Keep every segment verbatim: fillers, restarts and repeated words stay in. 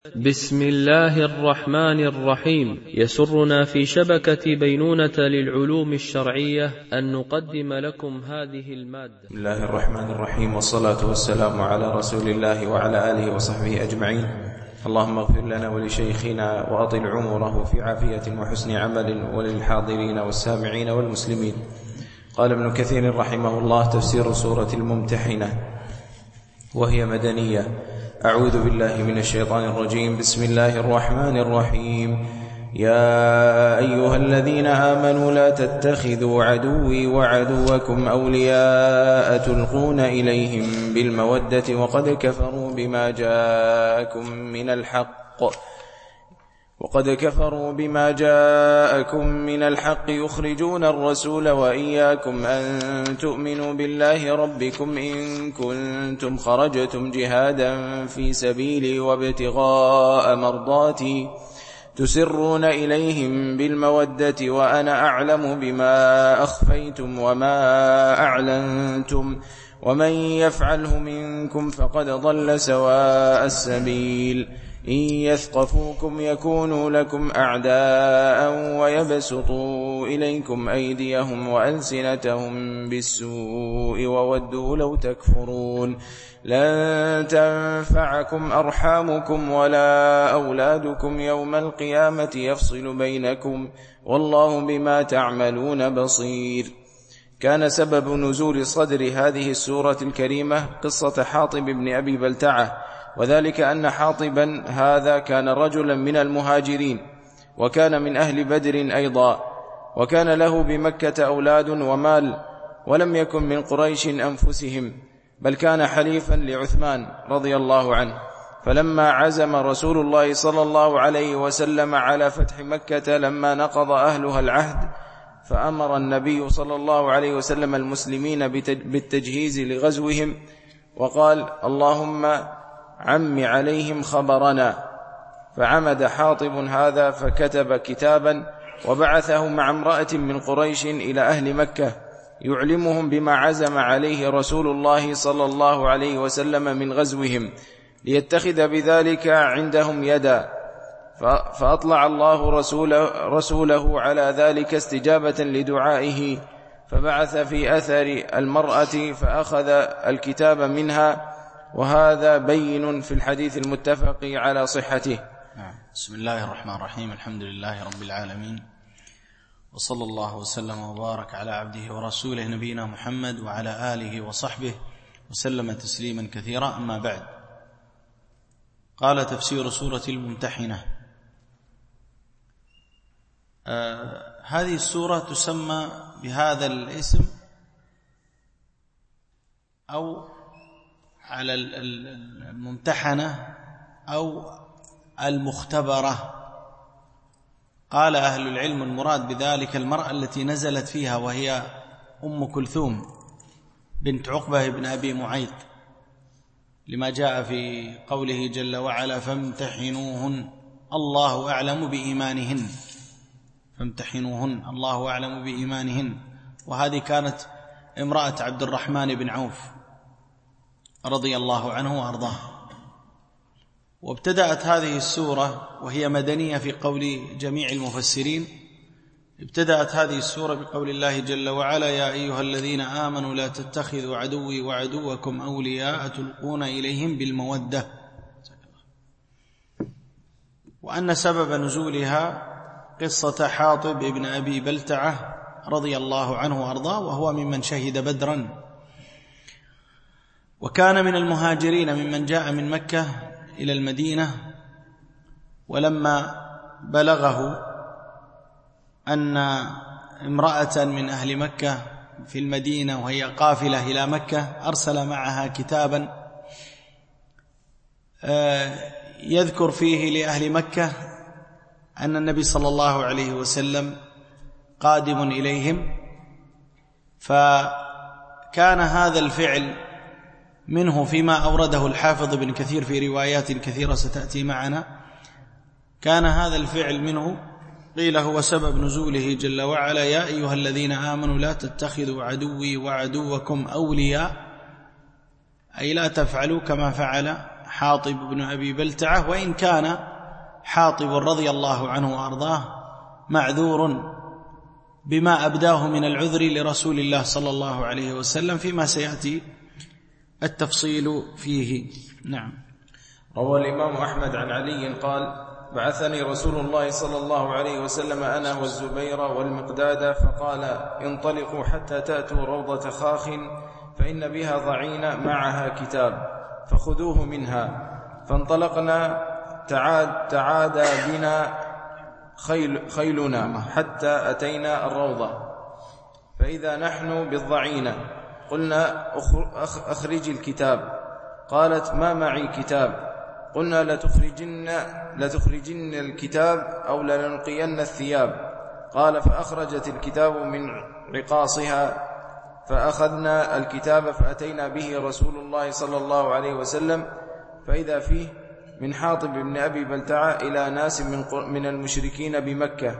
بسم الله الرحمن الرحيم. يسرنا في شبكة بينونة للعلوم الشرعية أن نقدم لكم هذه المادة. بسم الله الرحمن الرحيم، والصلاة والسلام على رسول الله وعلى آله وصحبه أجمعين. اللهم اغفر لنا ولشيخنا وأطل عمره في عافية وحسن عمل، وللحاضرين والسامعين والمسلمين. قال ابن كثير رحمه الله: تفسير سورة الممتحنة، وهي مدنية. أعوذ بالله من الشيطان الرجيم. بسم الله الرحمن الرحيم. يا أيها الذين آمنوا لا تتخذوا عدوي وعدوكم أولياء تلقون إليهم بالمودة وقد كفروا بما جاءكم من الحق وقد كفروا بما جاءكم من الحق يخرجون الرسول وإياكم أن تؤمنوا بالله ربكم إن كنتم خرجتم جهادا في سبيلي وابتغاء مرضاتي تسرون إليهم بالمودة وأنا أعلم بما أخفيتم وما أعلنتم ومن يفعله منكم فقد ضل سواء السبيل. إن يثقفوكم يكونوا لكم أعداء ويبسطوا إليكم أيديهم وألسنتهم بالسوء وودوا لو تكفرون. لن تنفعكم أرحامكم ولا أولادكم يوم القيامة يفصل بينكم والله بما تعملون بصير. كان سبب نزول صدر هذه السورة الكريمة قصة حاطب بن أبي بلتعة، وذلك أن حاطبا هذا كان رجلا من المهاجرين، وكان من أهل بدر أيضا، وكان له بمكة أولاد ومال، ولم يكن من قريش أنفسهم، بل كان حليفا لعثمان رضي الله عنه. فلما عزم رسول الله صلى الله عليه وسلم على فتح مكة لما نقض أهلها العهد، فأمر النبي صلى الله عليه وسلم المسلمين بالتجهيز لغزوهم، وقال: اللهم عم عليهم خبرنا. فعمد حاطب هذا فكتب كتابا وبعثه مع امرأة من قريش إلى أهل مكة يعلمهم بما عزم عليه رسول الله صلى الله عليه وسلم من غزوهم، ليتخذ بذلك عندهم يدا. فأطلع الله رسوله, رسوله على ذلك استجابة لدعائه، فبعث في أثر المرأة فأخذ الكتاب منها، وهذا بين في الحديث المتفق على صحته. بسم الله الرحمن الرحيم. الحمد لله رب العالمين، وصلى الله وسلم وبارك على عبده ورسوله نبينا محمد وعلى آله وصحبه وسلم تسليما كثيرا. أما بعد، قال: تفسير سورة الممتحنة. آه هذه السورة تسمى بهذا الاسم أو على الممتحنة أو المختبرة. قال أهل العلم المراد بذلك المرأة التي نزلت فيها، وهي أم كلثوم بنت عقبة بن أبي معيط، لما جاء في قوله جل وعلا: فامتحنوهن الله أعلم بإيمانهن. فامتحنوهن الله أعلم بإيمانهن. وهذه كانت امرأة عبد الرحمن بن عوف رضي الله عنه وأرضاه. وابتدأت هذه السورة وهي مدنية في قول جميع المفسرين. ابتدأت هذه السورة بقول الله جل وعلا: يا أيها الذين آمنوا لا تتخذوا عدوي وعدوكم أولياء تلقون إليهم بالمودة. وأن سبب نزولها قصة حاطب بن أبي بلتعة رضي الله عنه وأرضاه، وهو ممن شهد بدرا، وكان من المهاجرين ممن جاء من مكة إلى المدينة. ولما بلغه أن امرأة من أهل مكة في المدينة وهي قافلة إلى مكة، أرسل معها كتابا يذكر فيه لأهل مكة أن النبي صلى الله عليه وسلم قادم إليهم. فكان هذا الفعل منه فيما أورده الحافظ ابن كثير في روايات كثيرة ستأتي معنا. كان هذا الفعل منه قيل هو سبب نزوله جل وعلا: يا أيها الذين آمنوا لا تتخذوا عدوي وعدوكم أولياء، أي لا تفعلوا كما فعل حاطب بن أبي بلتعة، وإن كان حاطب رضي الله عنه وأرضاه معذور بما أبداه من العذر لرسول الله صلى الله عليه وسلم فيما سيأتي التفصيل فيه. نعم. روى الإمام أحمد عن علي قال: بعثني رسول الله صلى الله عليه وسلم أنا والزبير والمقداد فقال: انطلقوا حتى تأتوا روضة خاخ فإن بها ضعين معها كتاب فخذوه منها. فانطلقنا تعاد تعادى بنا خيل خيلنا حتى أتينا الروضة، فإذا نحن بالضعينة. قلنا: أخرج الكتاب. قالت: ما معي كتاب. قلنا: لتخرجن, لتخرجن الكتاب أو لنلقين الثياب. قال: فأخرجت الكتاب من رقاصها، فأخذنا الكتاب فأتينا به رسول الله صلى الله عليه وسلم، فإذا فيه من حاطب بن أبي بلتعة إلى ناس من المشركين بمكة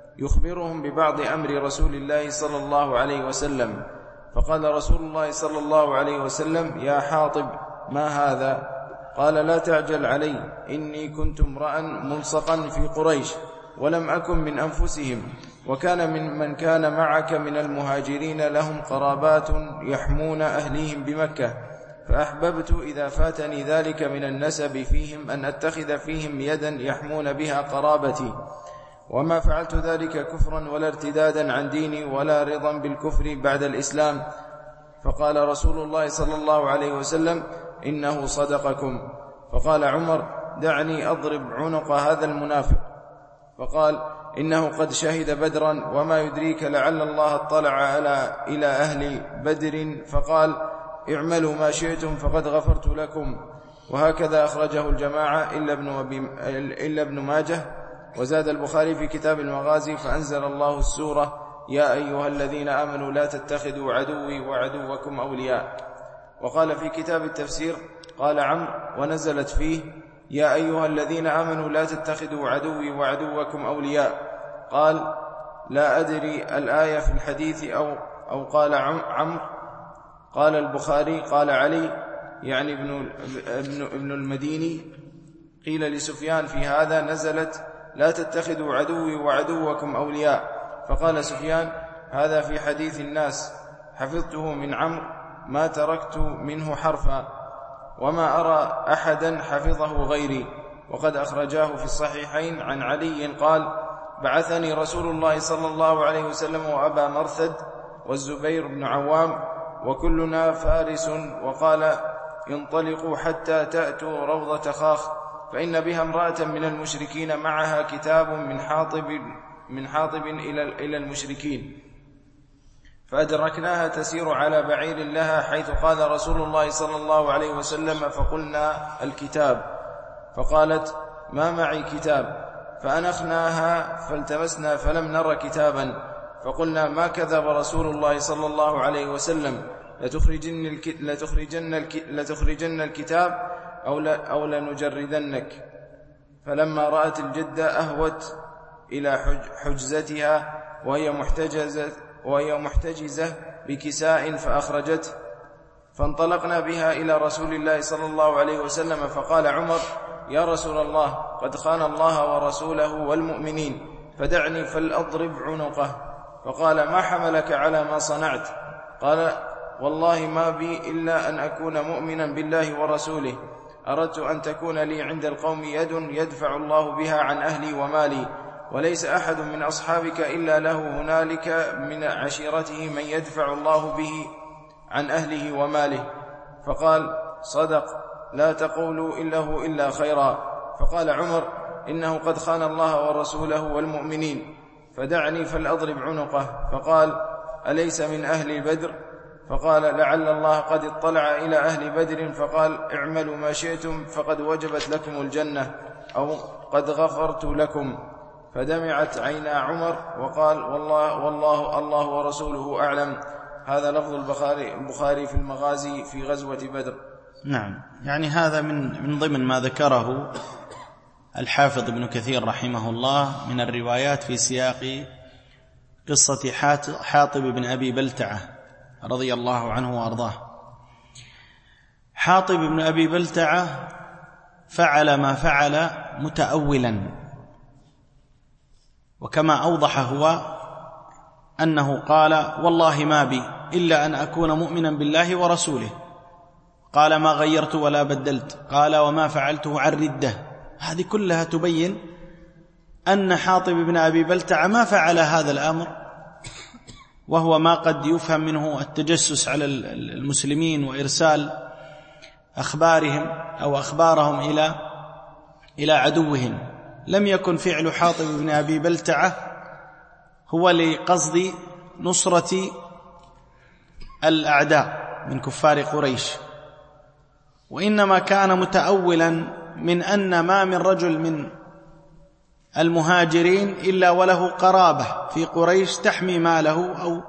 يخبرهم ببعض أمر رسول الله صلى الله عليه وسلم. فقال رسول الله صلى الله عليه وسلم: يا حاطب، ما هذا؟ قال: لا تعجل علي، إني كنت امرأ ملصقا في قريش ولم أكن من أنفسهم، وكان من من كان معك من المهاجرين لهم قرابات يحمون أهليهم بمكة، فأحببت إذا فاتني ذلك من النسب فيهم أن أتخذ فيهم يدا يحمون بها قرابتي، وما فعلت ذلك كفرا ولا ارتدادا عن ديني ولا رضا بالكفر بعد الإسلام. فقال رسول الله صلى الله عليه وسلم: إنه صدقكم. فقال عمر: دعني أضرب عنق هذا المنافق. فقال: إنه قد شهد بدرا، وما يدريك لعل الله اطلع على إلى أهل بدر فقال: اعملوا ما شئتم فقد غفرت لكم. وهكذا أخرجه الجماعة إلا ابن, إلا ابن ماجه. وزاد البخاري في كتاب المغازي: فأنزل الله السورة: يا أيها الذين آمنوا لا تتخذوا عدوي وعدوكم أولياء. وقال في كتاب التفسير قال عمرو: ونزلت فيه: يا أيها الذين آمنوا لا تتخذوا عدوي وعدوكم أولياء. قال: لا أدري الآية في الحديث أو, أو قال عمرو. قال البخاري: قال علي يعني ابن, ابن, ابن المديني: قيل لسفيان في هذا نزلت: لا تتخذوا عدوي وعدوكم أولياء. فقال سفيان: هذا في حديث الناس، حفظته من عمرو ما تركت منه حرفا، وما أرى أحدا حفظه غيري. وقد أخرجاه في الصحيحين عن علي قال: بعثني رسول الله صلى الله عليه وسلم وأبا مرثد والزبير بن عوام وكلنا فارس، وقال: انطلقوا حتى تأتوا روضة خاخ فإن بها امرأة من المشركين معها كتاب من حاطب من حاطب إلى المشركين، فأدركناها تسير على بعير لها حيث قال رسول الله صلى الله عليه وسلم: فقلنا: الكتاب. فقالت: ما معي كتاب. فأنخناها فالتمسنا فلم نر كتابا، فقلنا: ما كذب رسول الله صلى الله عليه وسلم، لتخرجن, الك... لتخرجن, الك... لتخرجن الكتاب أو, لا... أو لنجردنك. فلما رأت الجدة أهوت إلى حجزتها وهي محتجزة, وهي محتجزة بكساء فأخرجته، فانطلقنا بها إلى رسول الله صلى الله عليه وسلم. فقال عمر: يا رسول الله، قد خان الله ورسوله والمؤمنين، فدعني فلأضرب عنقه. فقال: ما حملك على ما صنعت؟ قال: والله ما بي إلا أن أكون مؤمنا بالله ورسوله، أردت أن تكون لي عند القوم يد يدفع الله بها عن أهلي ومالي، وليس أحد من أصحابك إلا له هنالك من عشيرته من يدفع الله به عن أهله وماله. فقال: صدق، لا تقولوا إله إلا خيرا. فقال عمر: إنه قد خان الله ورسوله والمؤمنين، فدعني فلأضرب عنقه. فقال: أليس من أهل بدر؟ فقال: لعل الله قد اطلع إلى أهل بدر فقال: اعملوا ما شئتم فقد وجبت لكم الجنة، أو قد غفرت لكم. فدمعت عينا عمر وقال: والله, والله الله ورسوله أعلم. هذا لفظ البخاري, البخاري في المغازي في غزوة بدر. نعم، يعني هذا من, من ضمن ما ذكره الحافظ ابن كثير رحمه الله من الروايات في سياق قصة حاطب بن أبي بلتعة رضي الله عنه وأرضاه. حاطب بن أبي بلتعة فعل ما فعل متأولا، وكما أوضح هو أنه قال والله ما بي إلا أن أكون مؤمنا بالله ورسوله، قال ما غيرت ولا بدلت، قال وما فعلته عن ردة. هذه كلها تبين أن حاطب بن أبي بلتعة ما فعل هذا الأمر، وهو ما قد يفهم منه التجسس على المسلمين وإرسال أخبارهم أو أخبارهم إلى إلى عدوهم. لم يكن فعل حاطب بن أبي بلتعة هو لقصد نصرة الأعداء من كفار قريش، وإنما كان متأولا من أن ما من رجل من المهاجرين إلا وله قرابة في قريش تحمي ماله أو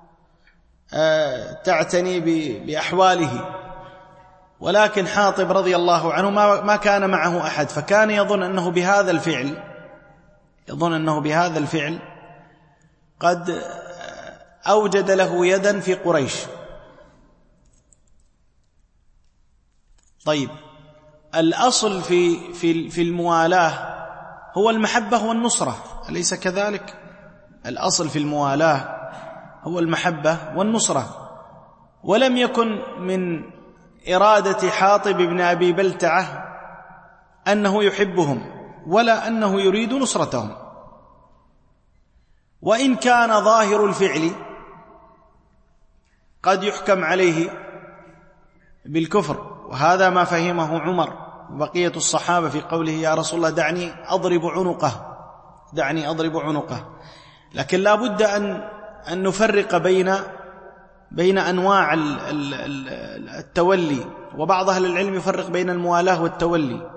تعتني بأحواله، ولكن حاطب رضي الله عنه ما كان معه أحد، فكان يظن أنه بهذا الفعل يظن أنه بهذا الفعل قد أوجد له يدا في قريش. طيب، الأصل في في في الموالاة هو المحبة والنصرة، أليس كذلك؟ الأصل في الموالاة هو المحبة والنصرة، ولم يكن من إرادة حاطب بن أبي بلتعة أنه يحبهم ولا أنه يريد نصرتهم، وإن كان ظاهر الفعل قد يحكم عليه بالكفر، وهذا ما فهمه عمر وبقية الصحابة في قوله يا رسول الله دعني أضرب عنقه دعني أضرب عنقه. لكن لا بد أن أن نفرق بين بين أنواع التولي، وبعض أهل العلم يفرق بين الموالاة والتولي.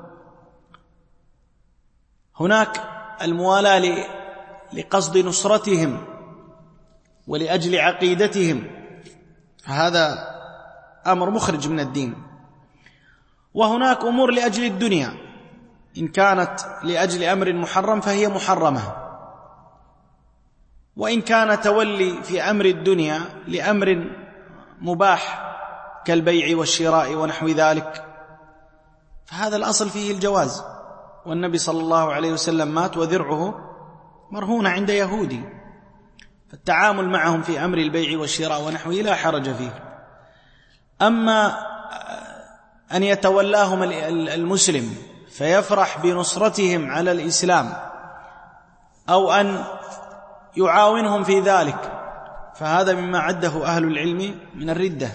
هناك الموالاة لقصد نصرتهم ولأجل عقيدتهم، هذا أمر مخرج من الدين، وهناك أمور لأجل الدنيا، إن كانت لأجل أمر محرم فهي محرمة، وإن كان تولي في أمر الدنيا لأمر مباح كالبيع والشراء ونحو ذلك فهذا الأصل فيه الجواز. والنبي صلى الله عليه وسلم مات وذرعه مرهون عند يهودي، فالتعامل معهم في أمر البيع والشراء ونحوه لا حرج فيه. أما أن يتولاهم المسلم فيفرح بنصرتهم على الإسلام أو أن يعاونهم في ذلك فهذا مما عده أهل العلم من الردة.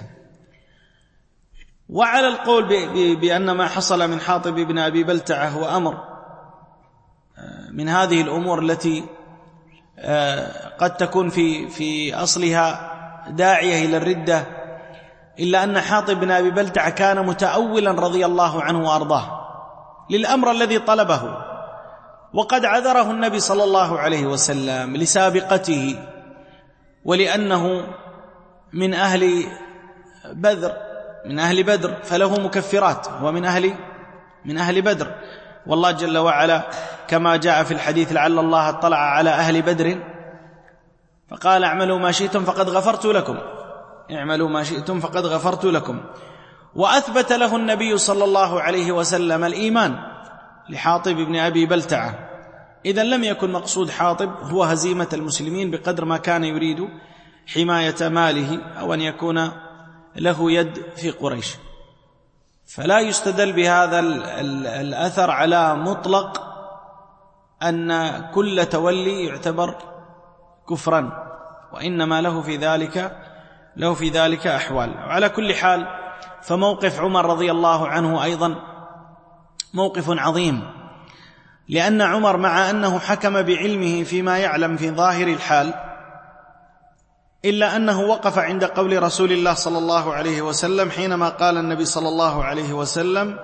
وعلى القول بأن ما حصل من حاطب بن أبي بلتعة هو أمر من هذه الأمور التي قد تكون في في أصلها داعية إلى الردة، إلا أن حاطب بن أبي بلتعة كان متأولا رضي الله عنه وأرضاه للأمر الذي طلبه، وقد عذره النبي صلى الله عليه وسلم لسابقته ولأنه من أهل بدر من أهل بدر فله مكفرات، ومن أهل من أهل بدر، والله جل وعلا كما جاء في الحديث لعل الله اطلع على أهل بدر فقال اعملوا ما شئتم فقد غفرت لكم اعملوا ما شئتم فقد غفرت لكم. وأثبت له النبي صلى الله عليه وسلم الإيمان لحاطب بن أبي بلتعة. إذن لم يكن مقصود حاطب هو هزيمة المسلمين بقدر ما كان يريد حماية ماله أو أن يكون له يد في قريش. فلا يستدل بهذا الأثر على مطلق أن كل تولي يعتبر كفرا، وإنما له في ذلك له في ذلك أحوال. وعلى كل حال فموقف عمر رضي الله عنه أيضا موقف عظيم، لأن عمر مع أنه حكم بعلمه فيما يعلم في ظاهر الحال إلا أنه وقف عند قول رسول الله صلى الله عليه وسلم حينما قال النبي صلى الله عليه وسلم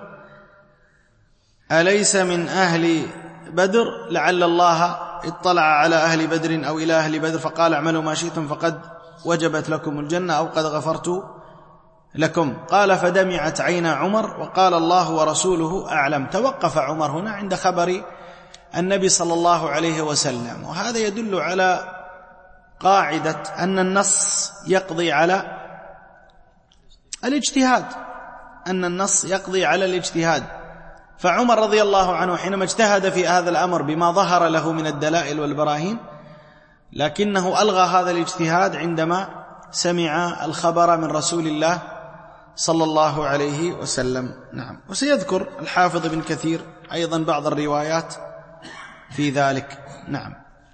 أليس من أهل بدر لعل الله اطلع على أهل بدر أو إلى أهل بدر فقال اعملوا ما شئتم فقد وجبت لكم الجنة أو قد غفرت لكم. قال فدمعت عين عمر وقال الله ورسوله أعلم. توقف عمر هنا عند خبر النبي صلى الله عليه وسلم، وهذا يدل على قاعدة أن النص يقضي على الاجتهاد أن النص يقضي على الاجتهاد فعمر رضي الله عنه حينما اجتهد في هذا الأمر بما ظهر له من الدلائل والبراهين، لكنه ألغى هذا الاجتهاد عندما سمع الخبر من رسول الله صلى الله عليه وسلم. نعم. وسيذكر الحافظ ابن كثير أيضا بعض الروايات في ذلك. نعم.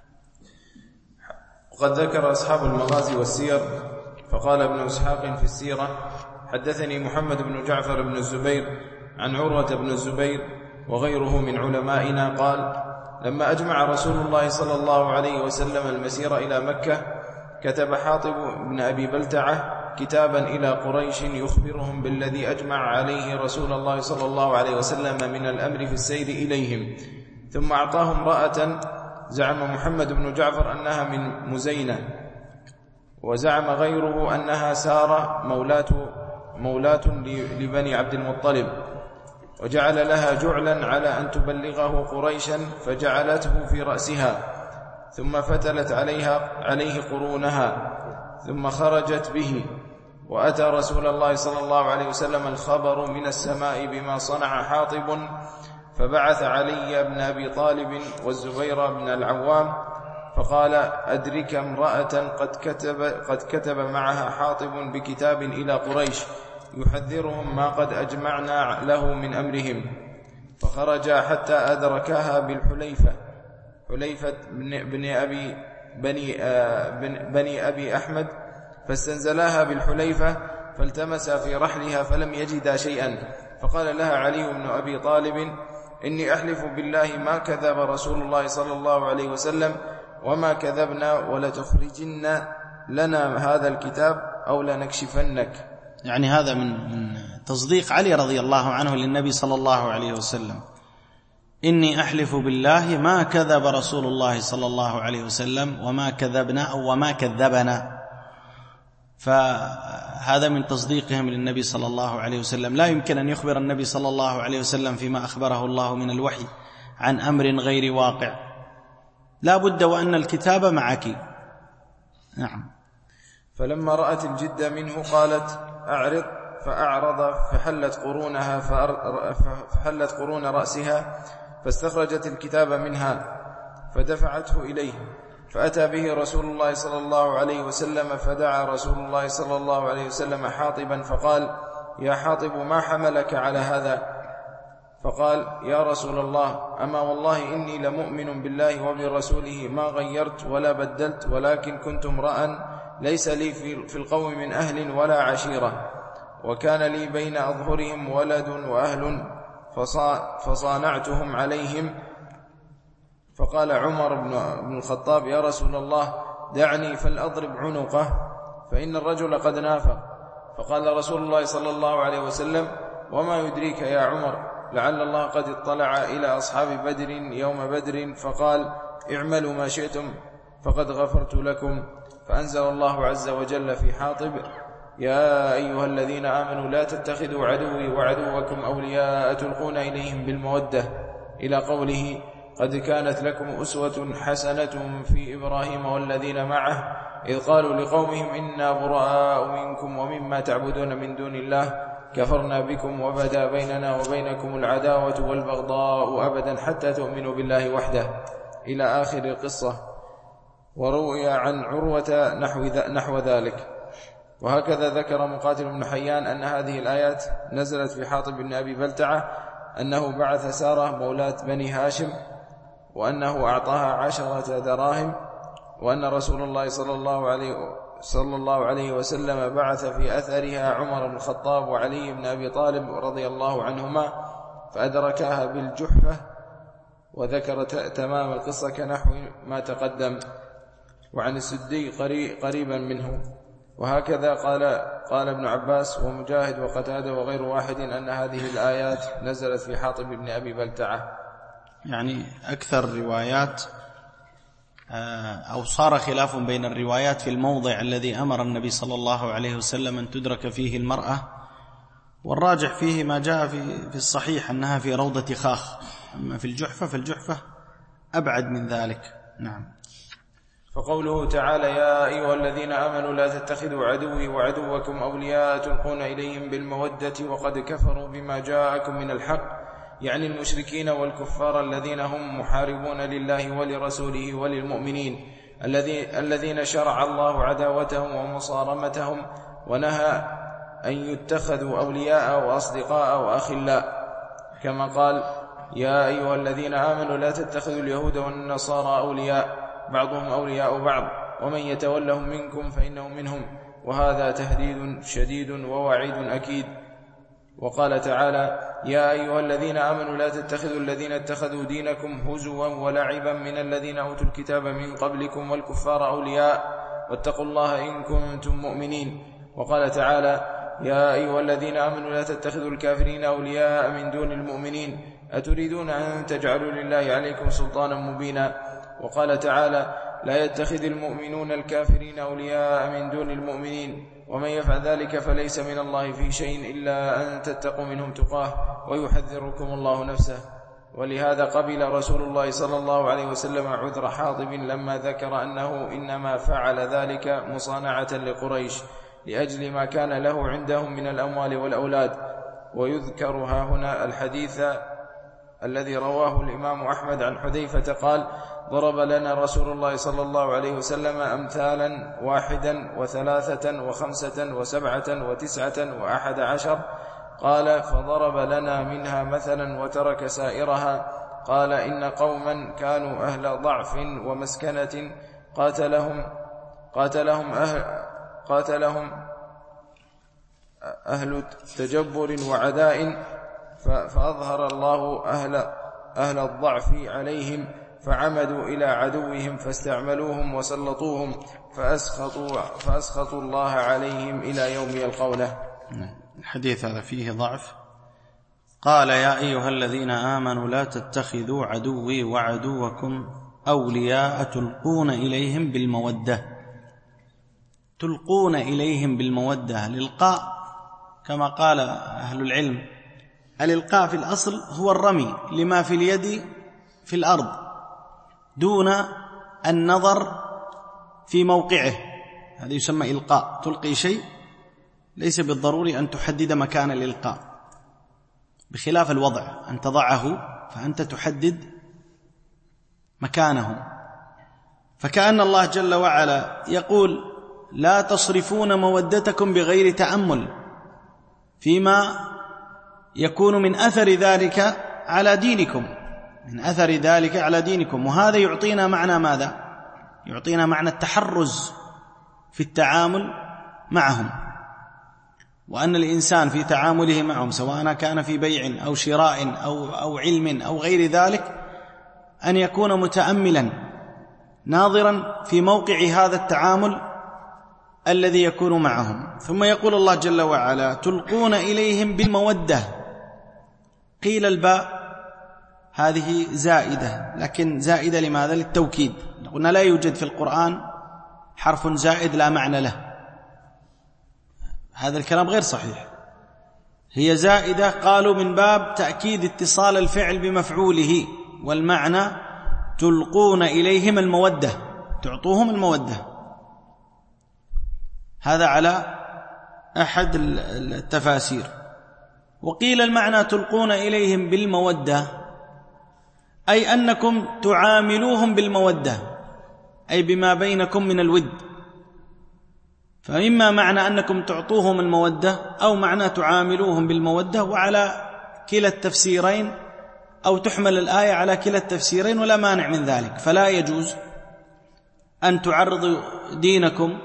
وقد ذكر أصحاب المغازي والسير، فقال ابن إسحاق في السيرة: حدثني محمد بن جعفر بن الزبير عن عروة بن الزبير وغيره من علمائنا قال: لما أجمع رسول الله صلى الله عليه وسلم المسير إلى مكة كتب حاطب بن أبي بلتعة كتابا إلى قريش يخبرهم بالذي أجمع عليه رسول الله صلى الله عليه وسلم من الأمر في السير إليهم، ثم أعطاه امرأة زعم محمد بن جعفر أنها من مزينة، وزعم غيره أنها سارة مولاة, مولاة لبني عبد المطلب، وجعل لها جعلا على أن تبلغه قريشا، فجعلته في رأسها، ثم فتلت عليها عليه قرونها، ثم خرجت به. وأتى رسول الله صلى الله عليه وسلم الخبر من السماء بما صنع حاطب، فبعث علي بن أبي طالب والزبير بن العوام فقال: أدرك امرأة قد كتب, قد كتب معها حاطب بكتاب إلى قريش يحذرهم ما قد أجمعنا له من أمرهم. فخرجا حتى أدركاها بالحليفة، حليفة بن, بن أبي بني, آه بن بني أبي أحمد، فاستنزلاها بالحليفة فالتمسا في رحلها فلم يجدا شيئا. فقال لها علي بن أبي طالب: إني أحلف بالله ما كذب رسول الله صلى الله عليه وسلم وما كذبنا، ولتخرجن لنا هذا الكتاب أو لنكشفنك. يعني هذا من تصديق علي رضي الله عنه للنبي صلى الله عليه وسلم: إني أحلف بالله ما كذب رسول الله صلى الله عليه وسلم وما كذبنا أو وما كذبنا. فهذا من تصديقهم للنبي صلى الله عليه وسلم. لا يمكن أن يخبر النبي صلى الله عليه وسلم فيما أخبره الله من الوحي عن أمر غير واقع، لا بد وأن الكتاب معك. نعم. فلما رأت الجد منه قالت: أعرض، فأعرض، فحلت قرونها فحلت قرون رأسها، فاستخرجت الكتاب منها فدفعته إليه، فأتى به رسول الله صلى الله عليه وسلم، فدعا رسول الله صلى الله عليه وسلم حاطبا فقال: يا حاطب ما حملك على هذا؟ فقال: يا رسول الله، أما والله إني لمؤمن بالله وبرسوله ما غيرت ولا بدلت، ولكن كنت امرأ ليس لي في القوم من أهل ولا عشيرة، وكان لي بين أظهرهم ولد وأهل فصانعتهم عليهم. فقال عمر بن الخطاب: يا رسول الله، دعني فلأضرب عنقه، فإن الرجل قد نافق. فقال رسول الله صلى الله عليه وسلم: وما يدريك يا عمر، لعل الله قد اطلع إلى أصحاب بدر يوم بدر فقال: اعملوا ما شئتم فقد غفرت لكم. فأنزل الله عز وجل في حاطب: يا أيها الذين آمنوا لا تتخذوا عدوي وعدوكم أولياء تلقون إليهم بالمودة، إلى قوله: قد كانت لكم أسوة حسنة في إبراهيم والذين معه إذ قالوا لقومهم إنا براء منكم ومما تعبدون من دون الله كفرنا بكم وبدا بيننا وبينكم العداوة والبغضاء أبدا حتى تؤمنوا بالله وحده، إلى آخر القصة. وروي عن عروة نحو, نحو ذلك. وهكذا ذكر مقاتل بن حيان أن هذه الآيات نزلت في حاطب بن أبي بلتعة أنه بعث سارة مولاة بني هاشم، وأنه أعطاها عشرة دراهم، وأن رسول الله صلى الله عليه صلى الله عليه وسلم بعث في أثرها عمر بن الخطاب وعلي بن أبي طالب رضي الله عنهما فأدركاها بالجحفة. وذكر تمام القصة كنحو ما تقدم. وعن السدي قريبا منه. وهكذا قال قال ابن عباس ومجاهد وقتادة وغير واحد أن هذه الآيات نزلت في حاطب بن أبي بلتعة. يعني أكثر الروايات أو صار خلاف بين الروايات في الموضع الذي أمر النبي صلى الله عليه وسلم أن تدرك فيه المرأة، والراجح فيه ما جاء في في الصحيح أنها في روضة خاخ، أما في الجحفة فالجحفة أبعد من ذلك. نعم. فقوله تعالى: يا أيها الذين آمنوا لا تتخذوا عدوي وعدوكم أولياء تلقون إليهم بالمودة وقد كفروا بما جاءكم من الحق يعني المشركين والكفار الذين هم محاربون لله ولرسوله وللمؤمنين، الذين شرع الله عداوتهم ومصارمتهم، ونهى أن يتخذوا أولياء وأصدقاء وأخلاء، كما قال: يا أيها الذين آمنوا لا تتخذوا اليهود والنصارى أولياء بعضهم أولياء بعض ومن يتولهم منكم فإنه منهم، وهذا تهديد شديد ووعيد أكيد. وقال تعالى: يا أيها الذين آمنوا لا تتخذوا الذين اتخذوا دينكم هزوا ولعبا من الذين أوتوا الكتاب من قبلكم والكفار أولياء واتقوا الله إن كنتم مؤمنين. وقال تعالى: يا أيها الذين آمنوا لا تتخذوا الكافرين أولياء من دون المؤمنين أتريدون أن تجعلوا لله عليكم سلطانا مبينا. وقال تعالى: لا يتخذ المؤمنون الكافرين أولياء من دون المؤمنين ومن يفعل ذلك فليس من الله في شيء إلا أن تتقوا منهم تقاه ويحذركم الله نفسه. ولهذا قبل رسول الله صلى الله عليه وسلم عذر حاطب لما ذكر أنه إنما فعل ذلك مصانعة لقريش لأجل ما كان له عندهم من الأموال والأولاد. ويذكر ها هنا الحديث الذي رواه الإمام أحمد عن حذيفة قال: ضرب لنا رسول الله صلى الله عليه وسلم أمثالا واحدا وثلاثة وخمسة وسبعة وتسعة وأحد عشر، قال: فضرب لنا منها مثلا وترك سائرها. قال: إن قوما كانوا أهل ضعف ومسكنة قاتلهم قاتلهم أهل, قاتلهم أهل تجبر وعداء، فأظهر الله أهل, أهل الضعف عليهم فعمدوا إلى عدوهم فاستعملوهم وسلطوهم فأسخطوا, فأسخطوا الله عليهم إلى يوم يلقونه. الحديث هذا فيه ضعف. قال: يا أيها الذين آمنوا لا تتخذوا عدوي وعدوكم أولياء تلقون إليهم بالمودة. تلقون إليهم بالمودة. الإلقاء كما قال أهل العلم، الإلقاء في الأصل هو الرمي لما في اليد في الأرض دون النظر في موقعه، هذا يسمى إلقاء. تلقي شيء ليس بالضروري أن تحدد مكان الإلقاء، بخلاف الوضع، أن تضعه فأنت تحدد مكانه. فكأن الله جل وعلا يقول: لا تصرفون مودتكم بغير تأمل فيما يكون من أثر ذلك على دينكم، من أثر ذلك على دينكم. وهذا يعطينا معنى ماذا؟ يعطينا معنى التحرز في التعامل معهم، وأن الإنسان في تعامله معهم سواء كان في بيع أو شراء أو, أو علم أو غير ذلك أن يكون متأملا ناظرا في موقع هذا التعامل الذي يكون معهم. ثم يقول الله جل وعلا: تلقون إليهم بالمودة. قيل الباء هذه زائدة، لكن زائدة لماذا؟ للتوكيد. قلنا لا يوجد في القرآن حرف زائد لا معنى له، هذا الكلام غير صحيح. هي زائدة قالوا من باب تأكيد اتصال الفعل بمفعوله، والمعنى تلقون إليهم المودة، تعطوهم المودة. هذا على أحد التفاسير. وقيل المعنى تلقون إليهم بالمودة أي أنكم تعاملوهم بالمودة، أي بما بينكم من الود. فإما معنى أنكم تعطوهم المودة أو معنى تعاملوهم بالمودة، وعلى كلا التفسيرين، أو تحمل الآية على كلا التفسيرين ولا مانع من ذلك. فلا يجوز أن تعرضوا دينكم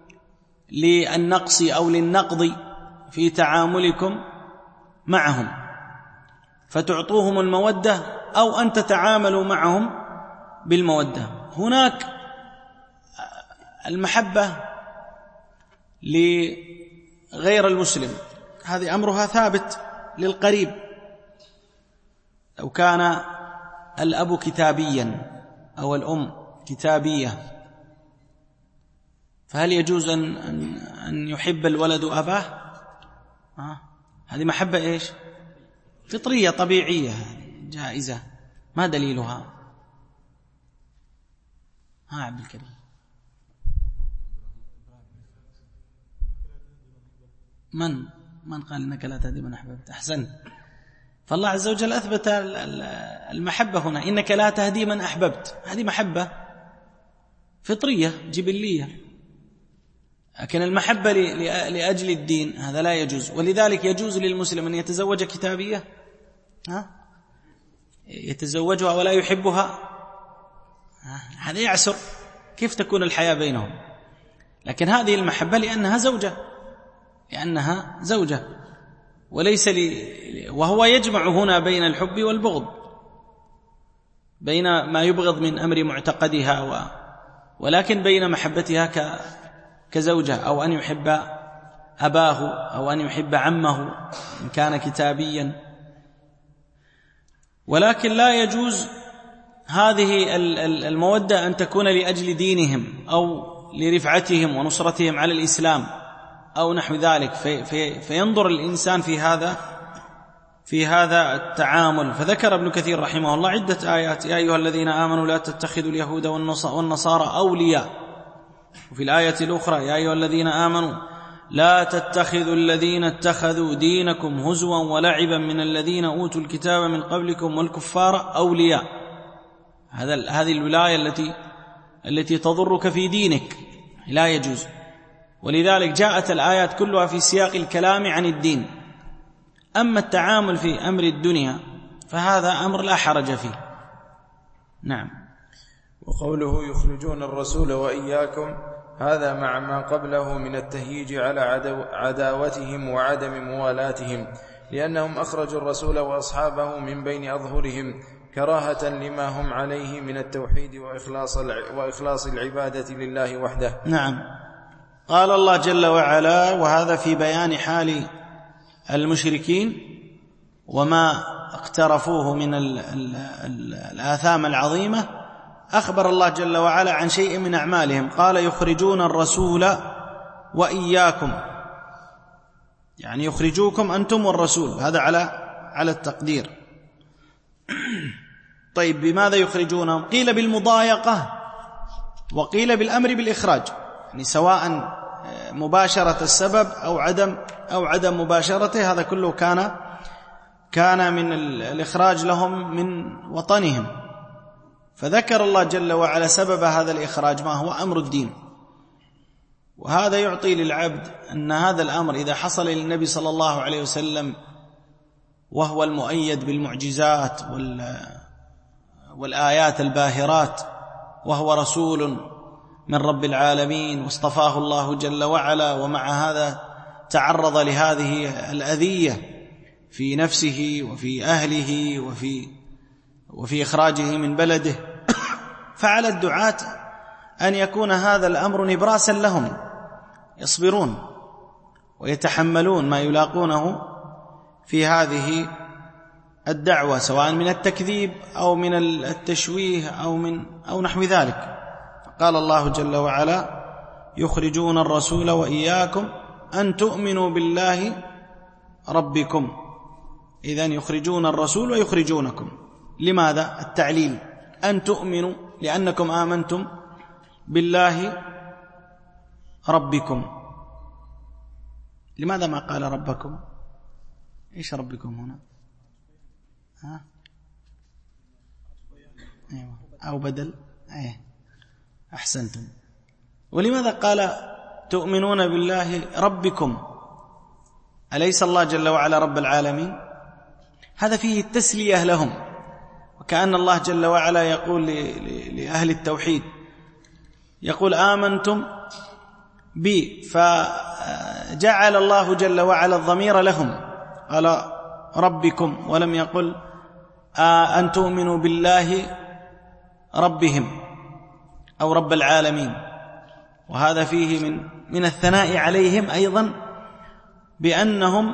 للنقص أو للنقض في تعاملكم معهم، فتعطوهم المودة أو أن تتعاملوا معهم بالمودة. هناك المحبة لغير المسلم، هذه أمرها ثابت للقريب. لو كان الأب كتابيا أو الأم كتابية، فهل يجوز أن, أن يحب الولد أباه؟ آه. هذه محبة إيش؟ فطرية طبيعية جائزة. ما دليلها؟ ها عبد الكريم. من من قال إنك لا تهدي من أحببت؟ أحسن. فالله عز وجل أثبت المحبة هنا، إنك لا تهدي من أحببت، هذه محبة فطرية جبلية، لكن المحبة لأجل الدين هذا لا يجوز. ولذلك يجوز للمسلم أن يتزوج كتابية، ها يتزوجها ولا يحبها، هذا يعسر، كيف تكون الحياة بينهم؟ لكن هذه المحبة لأنها زوجة، لأنها زوجة وليس لي، وهو يجمع هنا بين الحب والبغض، بين ما يبغض من أمر معتقدها و... ولكن بين محبتها ك... كزوجة، أو أن يحب أباه أو أن يحب عمه إن كان كتابيا. ولكن لا يجوز هذه المودة أن تكون لأجل دينهم أو لرفعتهم ونصرتهم على الإسلام أو نحو ذلك، في في فينظر الإنسان في هذا في هذا التعامل. فذكر ابن كثير رحمه الله عدة آيات: يا أيها الذين آمنوا لا تتخذوا اليهود والنصارى أولياء، وفي الآية الأخرى: يا أيها الذين آمنوا لا تتخذوا الذين اتخذوا دينكم هزوا ولعبا من الذين أوتوا الكتاب من قبلكم والكفار أولياء. هذا هذه الولاية التي التي تضرك في دينك لا يجوز. ولذلك جاءت الآيات كلها في سياق الكلام عن الدين. أما التعامل في أمر الدنيا فهذا أمر لا حرج فيه. نعم. وقوله يخرجون الرسول وإياكم، هذا مع ما قبله من التهييج على عدو عداوتهم وعدم موالاتهم، لأنهم أخرجوا الرسول وأصحابه من بين أظهرهم كراهة لما هم عليه من التوحيد وإخلاص وإخلاص العبادة لله وحده. نعم. قال الله جل وعلا، وهذا في بيان حال المشركين وما اقترفوه من ال ال ال الآثام العظيمة، أخبر الله جل وعلا عن شيء من أعمالهم. قال يخرجون الرسول وإياكم، يعني يخرجوكم أنتم والرسول، هذا على على التقدير. طيب بماذا يخرجونهم؟ قيل بالمضايقة وقيل بالأمر بالإخراج، يعني سواء مباشرة السبب أو عدم أو عدم مباشرته، هذا كله كان كان من الإخراج لهم من وطنهم. فذكر الله جل وعلا سبب هذا الإخراج ما هو أمر الدين. وهذا يعطي للعبد أن هذا الأمر إذا حصل للنبي صلى الله عليه وسلم وهو المؤيد بالمعجزات والآيات الباهرات، وهو رسول من رب العالمين واصطفاه الله جل وعلا، ومع هذا تعرض لهذه الأذية في نفسه وفي أهله وفي وفي إخراجه من بلده، فعلى الدعاة أن يكون هذا الأمر نبراسا لهم، يصبرون ويتحملون ما يلاقونه في هذه الدعوة، سواء من التكذيب أو من التشويه أو من أو نحو ذلك. قال الله جل وعلا يخرجون الرسول وإياكم أن تؤمنوا بالله ربكم. إذن يخرجون الرسول ويخرجونكم. لماذا التعليل؟ أن تؤمنوا لأنكم آمنتم بالله ربكم. لماذا ما قال ربكم؟ إيش ربكم هنا؟ ها؟ أيوة. أو بدل؟ أيه. أحسنتم. ولماذا قال تؤمنون بالله ربكم؟ أليس الله جل وعلا رب العالمين؟ هذا فيه التسلية لهم، وكأن الله جل وعلا يقول لأهل التوحيد، يقول آمنتم بي، فجعل الله جل وعلا الضمير لهم، قال ربكم، ولم يقل أن تؤمنوا بالله ربهم أو رب العالمين. وهذا فيه من من الثناء عليهم أيضا بأنهم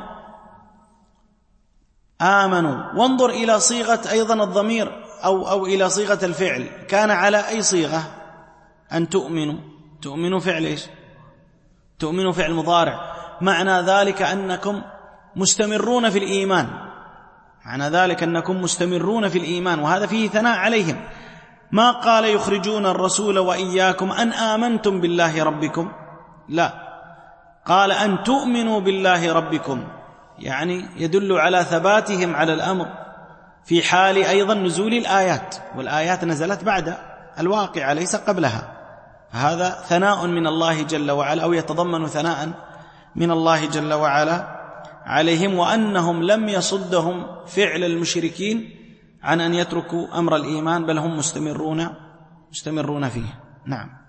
آمنوا. وانظر إلى صيغة أيضا الضمير أو أو إلى صيغة الفعل، كان على أي صيغة؟ أن تؤمنوا. تؤمنوا فعل إيش؟ تؤمنوا فعل مضارع، معنى ذلك أنكم مستمرون في الإيمان، معنى ذلك أنكم مستمرون في الإيمان، وهذا فيه ثناء عليهم. ما قال يخرجون الرسول وإياكم أن آمنتم بالله ربكم، لا، قال أن تؤمنوا بالله ربكم. يعني يدل على ثباتهم على الأمر في حال أيضا نزول الآيات، والآيات نزلت بعد الواقع ليس قبلها. هذا ثناء من الله جل وعلا، أو يتضمن ثناء من الله جل وعلا عليهم، وأنهم لم يصدهم فعل المشركين عن أن يتركوا أمر الإيمان، بل هم مستمرون مستمرون فيه. نعم.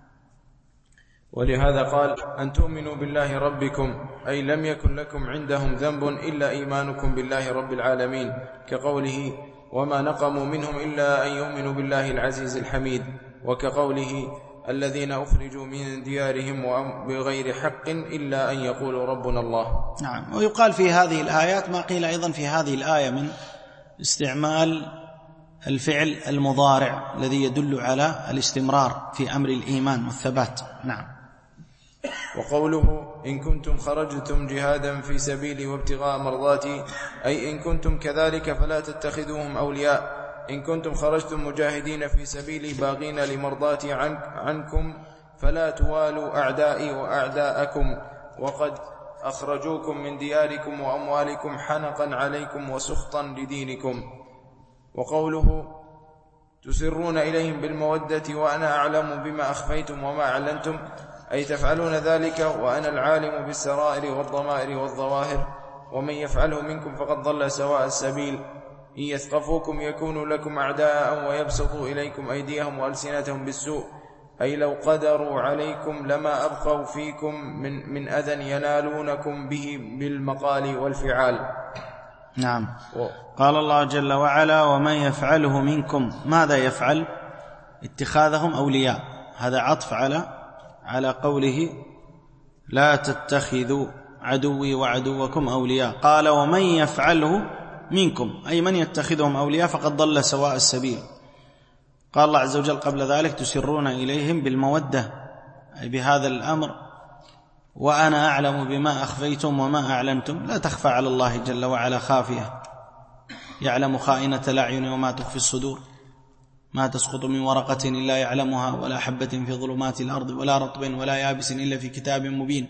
ولهذا قال أن تؤمنوا بالله ربكم، أي لم يكن لكم عندهم ذنب إلا إيمانكم بالله رب العالمين، كقوله وما نقموا منهم إلا أن يؤمنوا بالله العزيز الحميد، وكقوله الذين أخرجوا من ديارهم بغير حق إلا أن يقولوا ربنا الله. نعم. ويقال في هذه الآيات ما قيل أيضا في هذه الآية من استعمال الفعل المضارع الذي يدل على الاستمرار في أمر الإيمان والثبات. نعم. وقوله إن كنتم خرجتم جهادا في سبيلي وابتغاء مرضاتي، أي إن كنتم كذلك فلا تتخذوهم أولياء، إن كنتم خرجتم مجاهدين في سبيلي باغين لمرضاتي عنك عنكم فلا توالوا أعدائي وأعداءكم، وقد أخرجوكم من دياركم وأموالكم حنقا عليكم وسخطا لدينكم. وقوله تسرون إليهم بالمودة وأنا أعلم بما أخفيتم وما أعلنتم، أي تفعلون ذلك وأنا العالم بالسرائر والضمائر والظواهر، ومن يفعله منكم فقد ضل سواء السبيل. إن يثقفوكم يكونوا لكم أعداء ويبسطوا إليكم أيديهم وألسنتهم بالسوء، أي لو قدروا عليكم لما أبقوا فيكم من, من أذى ينالونكم به بالمقال والفعال. نعم. قال الله جل وعلا ومن يفعله منكم، ماذا يفعل؟ اتخاذهم أولياء، هذا عطف على على قوله لا تتخذوا عدوي وعدوكم أولياء. قال ومن يفعله منكم، أي من يتخذهم أولياء فقد ضل سواء السبيل. قال الله عز وجل قبل ذلك تسرون إليهم بالمودة، أي بهذا الأمر وأنا أعلم بما أخفيتم وما أعلنتم، لا تخفى على الله جل وعلا خافية، يعلم خائنة الأعين وما تخفي الصدور، ما تسقط من ورقة إلا يعلمها ولا حبة في ظلمات الأرض ولا رطب ولا يابس إلا في كتاب مبين.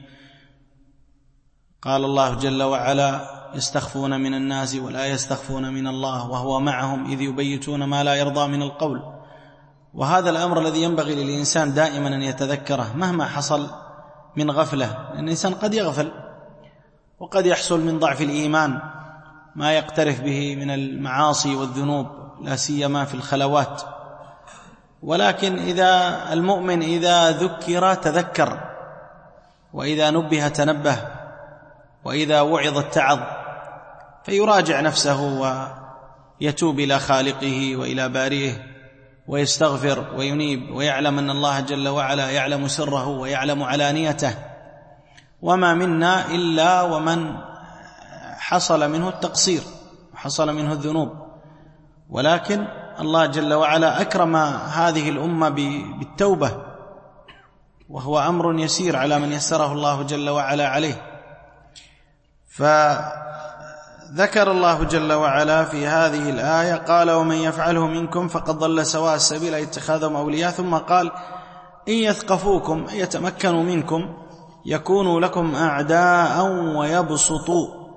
قال الله جل وعلا يستخفون من الناس ولا يستخفون من الله وهو معهم إذ يبيتون ما لا يرضى من القول. وهذا الأمر الذي ينبغي للإنسان دائما أن يتذكره مهما حصل من غفلة، الإنسان قد يغفل وقد يحصل من ضعف الإيمان ما يقترف به من المعاصي والذنوب، لا سيما في الخلوات. ولكن إذا المؤمن إذا ذكر تذكر، وإذا نبه تنبه، وإذا وعظ اتعظ، فيراجع نفسه ويتوب إلى خالقه وإلى بارئه ويستغفر وينيب، ويعلم أن الله جل وعلا يعلم سره ويعلم علانيته. وما منا إلا ومن حصل منه التقصير وحصل منه الذنوب، ولكن الله جل وعلا أكرم هذه الأمة بالتوبة، وهو أمر يسير على من يسره الله جل وعلا عليه. فذكر الله جل وعلا في هذه الآية قال ومن يفعله منكم فقد ضل سواء السبيل، أي اتخاذهم أولياء. ثم قال إن يثقفوكم، أي يتمكنوا منكم، يكونوا لكم أعداء ويبسطوا.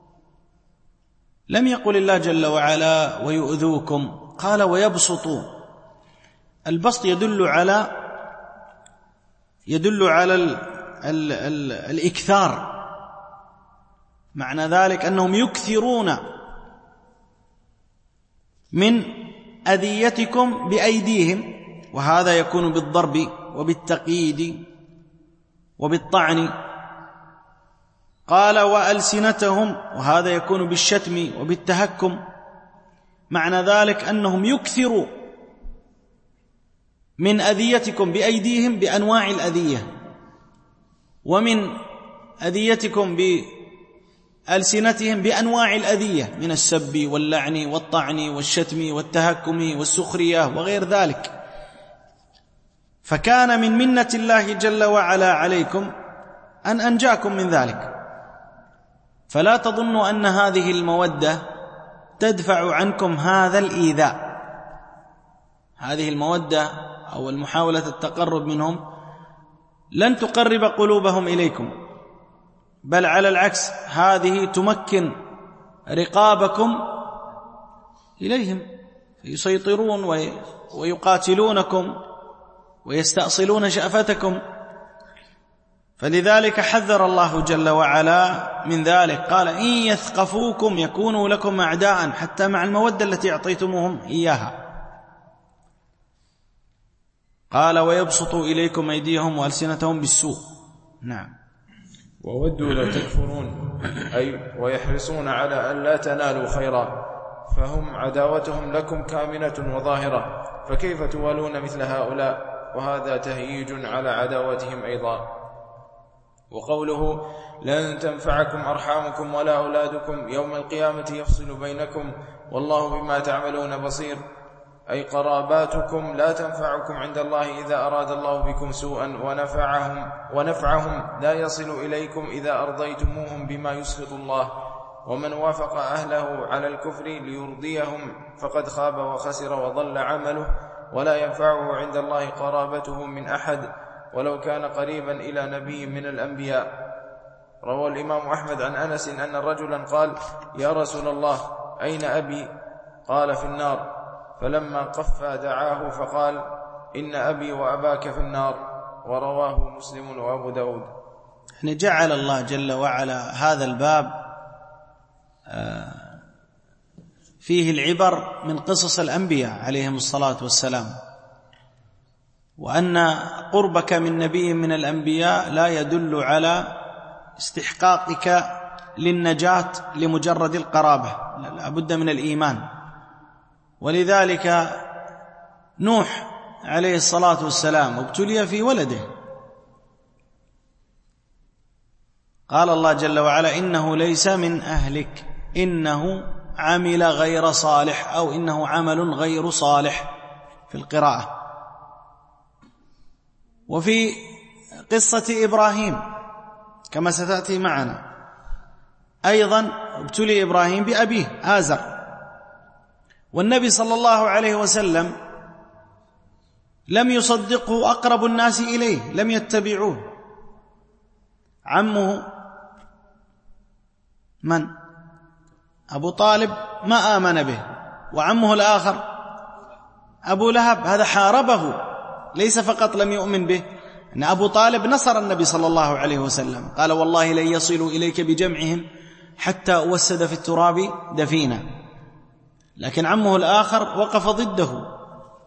لم يقل الله جل وعلا ويؤذوكم، قال ويبسطوا. البسط يدل على يدل على ال ال ال الإكثار، معنى ذلك أنهم يكثرون من أذيتكم بأيديهم، وهذا يكون بالضرب وبالتقييد وبالطعن. قال وألسنتهم، وهذا يكون بالشتم وبالتهكم، معنى ذلك أنهم يكثروا من أذيتكم بأيديهم بأنواع الأذية، ومن أذيتكم بألسنتهم بأنواع الأذية من السب واللعن والطعن والشتم والتهكم والسخرية وغير ذلك. فكان من منة الله جل وعلا عليكم أن أنجاكم من ذلك. فلا تظنوا أن هذه المودة تدفع عنكم هذا الإيذاء، هذه المودة أو المحاولة التقرب منهم لن تقرب قلوبهم إليكم، بل على العكس هذه تمكن رقابكم إليهم فيسيطرون ويقاتلونكم ويستأصلون شأفتكم. فلذلك حذر الله جل وعلا من ذلك، قال إن يثقفوكم يكونوا لكم أعداء، حتى مع المودة التي أعطيتموهم إياها. قال ويبسطوا إليكم أيديهم وألسنتهم بالسوء. نعم. وودوا لا تكفرون، أي ويحرصون على أن لا تنالوا خيرا، فهم عداوتهم لكم كامنة وظاهرة، فكيف توالون مثل هؤلاء؟ وهذا تهييج على عداوتهم أيضا. وقوله لن تنفعكم أرحامكم ولا أولادكم يوم القيامة يفصل بينكم والله بما تعملون بصير، أي قراباتكم لا تنفعكم عند الله إذا أراد الله بكم سوءا، ونفعهم, ونفعهم لا يصل إليكم إذا أرضيتموهم بما يسخط الله. ومن وافق أهله على الكفر ليرضيهم فقد خاب وخسر وضل عمله، ولا ينفعه عند الله قرابته من أحد ولو كان قريبا إلى نبي من الأنبياء. روى الإمام أحمد عن أنس أن رجلا قال يا رسول الله أين أبي؟ قال في النار، فلما قفى دعاه فقال إن أبي وأباك في النار. ورواه مسلم وأبو داود. جعل الله جل وعلا هذا الباب فيه العبر من قصص الأنبياء عليهم الصلاة والسلام، وأن قربك من نبي من الأنبياء لا يدل على استحقاقك للنجاة لمجرد القرابة، لا بد من الإيمان. ولذلك نوح عليه الصلاة والسلام ابتلي في ولده، قال الله جل وعلا إنه ليس من أهلك إنه عمل غير صالح، أو إنه عمل غير صالح في القراءة. وفي قصة إبراهيم كما ستأتي معنا أيضا ابتلي إبراهيم بأبيه آزر، والنبي صلى الله عليه وسلم لم يصدقه أقرب الناس إليه، لم يتبعوه. عمه من؟ أبو طالب ما آمن به، وعمه الآخر أبو لهب هذا حاربه، ليس فقط لم يؤمن به، أن أبو طالب نصر النبي صلى الله عليه وسلم، قال والله لن يصلوا إليك بجمعهم حتى أوسد في التراب دفينا. لكن عمه الآخر وقف ضده.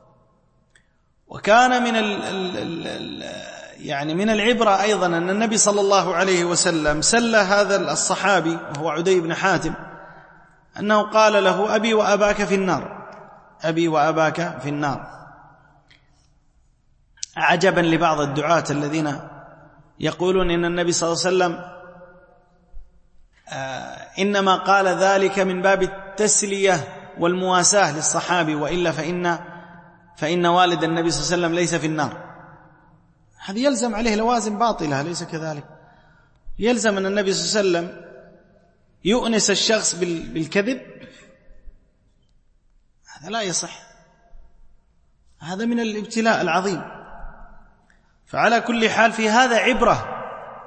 وكان من ال ال ال يعني من العبرة أيضا أن النبي صلى الله عليه وسلم سلى هذا الصحابي وهو عدي بن حاتم أنه قال له أبي وأباك في النار، أبي وأباك في النار. عجبا لبعض الدعاة الذين يقولون إن النبي صلى الله عليه وسلم آه إنما قال ذلك من باب التسلية والمواساة للصحابي، وإلا فإن, فإن والد النبي صلى الله عليه وسلم ليس في النار. هذا يلزم عليه لوازم باطلة، ليس كذلك. يلزم أن النبي صلى الله عليه وسلم يؤنس الشخص بالكذب، هذا لا يصح، هذا من الابتلاء العظيم. فعلى كل حال في هذا عبرة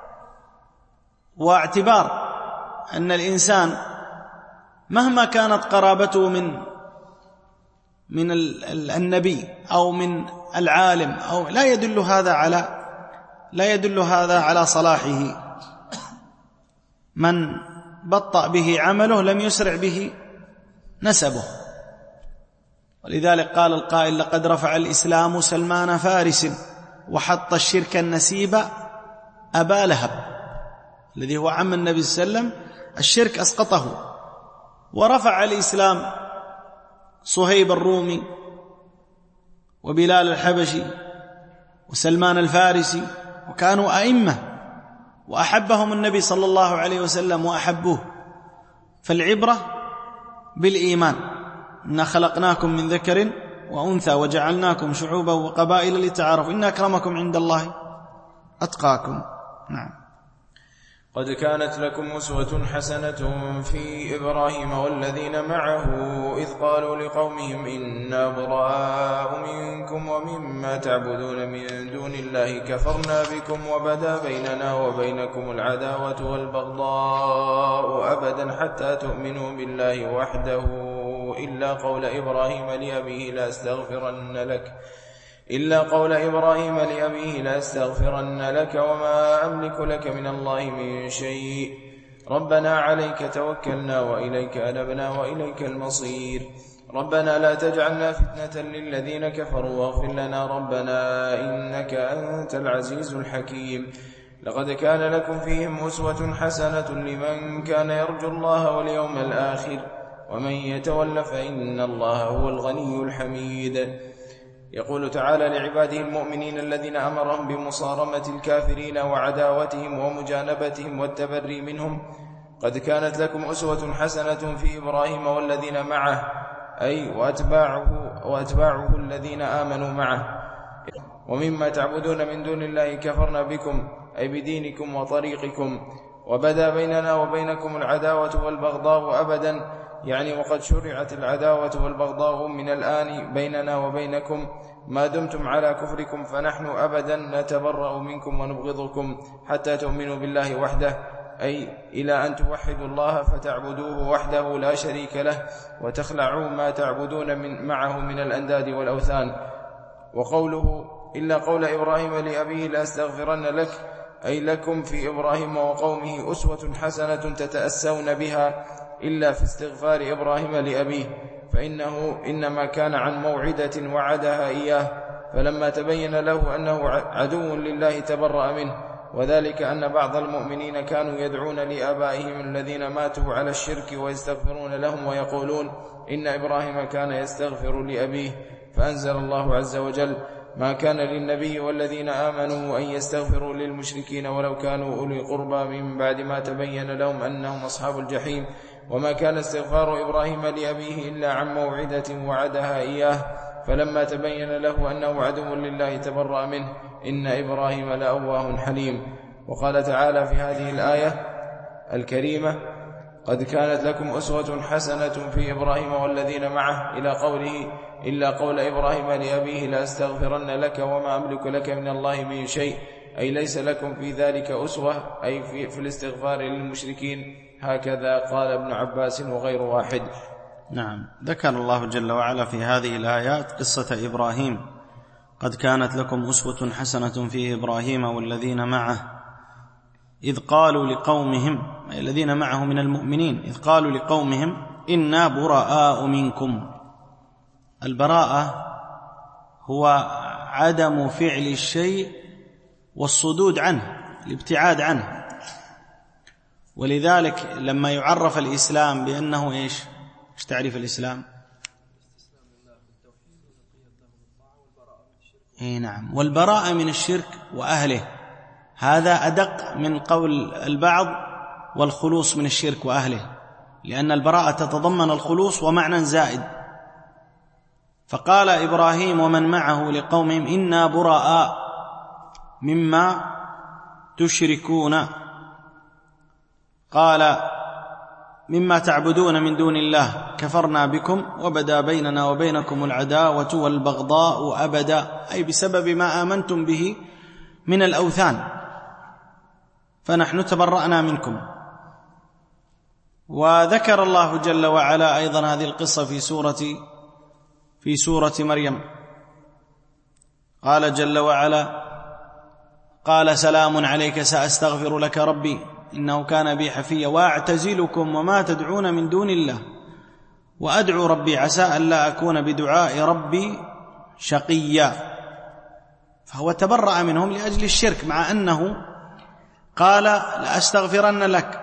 واعتبار أن الإنسان مهما كانت قرابته من من النبي أو من العالم أو لا يدل هذا على لا يدل هذا على صلاحه. من بطأ به عمله لم يسرع به نسبه. ولذلك قال القائل لقد رفع الإسلام سلمان فارس وحط الشرك النسيب أبا لهب، الذي هو عم النبي صلى الله عليه وسلم، الشرك أسقطه. ورفع الإسلام صهيب الرومي وبلال الحبشي وسلمان الفارسي، وكانوا أئمة وأحبهم النبي صلى الله عليه وسلم وأحبوه. فالعبرة بالإيمان، إنا خلقناكم من ذكر وأنثى وجعلناكم شعوبا وقبائل لتعارفوا إن أكرمكم عند الله أتقاكم. نعم. قد كانت لكم أسوة حسنة في إبراهيم والذين معه إذ قالوا لقومهم إنا براء منكم ومما تعبدون من دون الله كفرنا بكم وبدا بيننا وبينكم العداوة والبغضاء أبدا حتى تؤمنوا بالله وحده إلا قول إبراهيم لأبيه لأستغفرن لك إلا قول إبراهيم لأبيه لأستغفرن لك وما أملك لك من الله من شيء ربنا عليك توكلنا وإليك أنبنا وإليك المصير ربنا لا تجعلنا فتنة للذين كفروا واغفر لنا ربنا إنك أنت العزيز الحكيم لقد كان لكم فيهم أسوة حسنة لمن كان يرجو الله واليوم الآخر ومن يتول فإن الله هو الغني الحميد. يقول تعالى لعباده المؤمنين الذين أمرهم بمصارمة الكافرين وعداوتهم ومجانبتهم والتبري منهم قد كانت لكم أسوة حسنة في إبراهيم والذين معه أي وأتباعه, وأتباعه الذين آمنوا معه ومما تعبدون من دون الله كفرنا بكم أي بدينكم وطريقكم وبدا بيننا وبينكم العداوة والبغضاء أبدا يعني وقد شرعت العداوة والبغضاء من الآن بيننا وبينكم ما دمتم على كفركم فنحن أبدا نتبرأ منكم ونبغضكم حتى تؤمنوا بالله وحده أي إلى أن توحدوا الله فتعبدوه وحده لا شريك له وتخلعوا ما تعبدون من معه من الأنداد والأوثان. وقوله إلا قول إبراهيم لأبيه لأستغفرن لك أي لكم في إبراهيم وقومه أسوة حسنة تتأسون بها إلا في استغفار إبراهيم لأبيه فإنه إنما كان عن موعدة وعدها إياه فلما تبين له أنه عدو لله تبرأ منه وذلك أن بعض المؤمنين كانوا يدعون لآبائهم الذين ماتوا على الشرك ويستغفرون لهم ويقولون إن إبراهيم كان يستغفر لأبيه فأنزل الله عز وجل ما كان للنبي والذين آمنوا أن يستغفروا للمشركين ولو كانوا أولي قربى من بعد ما تبين لهم أنهم أصحاب الجحيم وما كان استغفار إبراهيم لأبيه إلا عن موعدة وعدها إياه فلما تبين له أنه عدو لله تبرأ منه إن إبراهيم لأواه حليم. وقال تعالى في هذه الآية الكريمة قد كانت لكم أسوة حسنة في إبراهيم والذين معه إلى قوله إلا قول إبراهيم لأبيه لأستغفرن لك وما أملك لك من الله من شيء أي ليس لكم في ذلك أسوة أي في, في الاستغفار للمشركين هكذا قال ابن عباس وغير واحد. نعم. ذكر الله جل وعلا في هذه الآيات قصة إبراهيم قد كانت لكم أسوة حسنة في إبراهيم والذين معه إذ قالوا لقومهم الذين معه من المؤمنين إذ قالوا لقومهم إنا براء منكم. البراءة هو عدم فعل الشيء والصدود عنه الابتعاد عنه ولذلك لما يعرف الإسلام بأنه إيش إيش تعريف الإسلام؟ إيه نعم والبراءة من الشرك وأهله هذا أدق من قول البعض والخلوص من الشرك وأهله لأن البراءة تتضمن الخلوص ومعنى زائد. فقال إبراهيم ومن معه لقومهم إنا براء مما تشركون قال مما تعبدون من دون الله كفرنا بكم وبدا بيننا وبينكم العداوة والبغضاء أبدا أي بسبب ما آمنتم به من الأوثان فنحن تبرأنا منكم. وذكر الله جل وعلا أيضا هذه القصة في سورة في سورة مريم قال جل وعلا قال سلام عليك سأستغفر لك ربي إنه كان بي حفيا وأعتزلكم وما تدعون من دون الله وأدعو ربي عسى أن لا أكون بدعاء ربي شقيا. فهو تبرأ منهم لأجل الشرك مع أنه قال لأستغفرن لك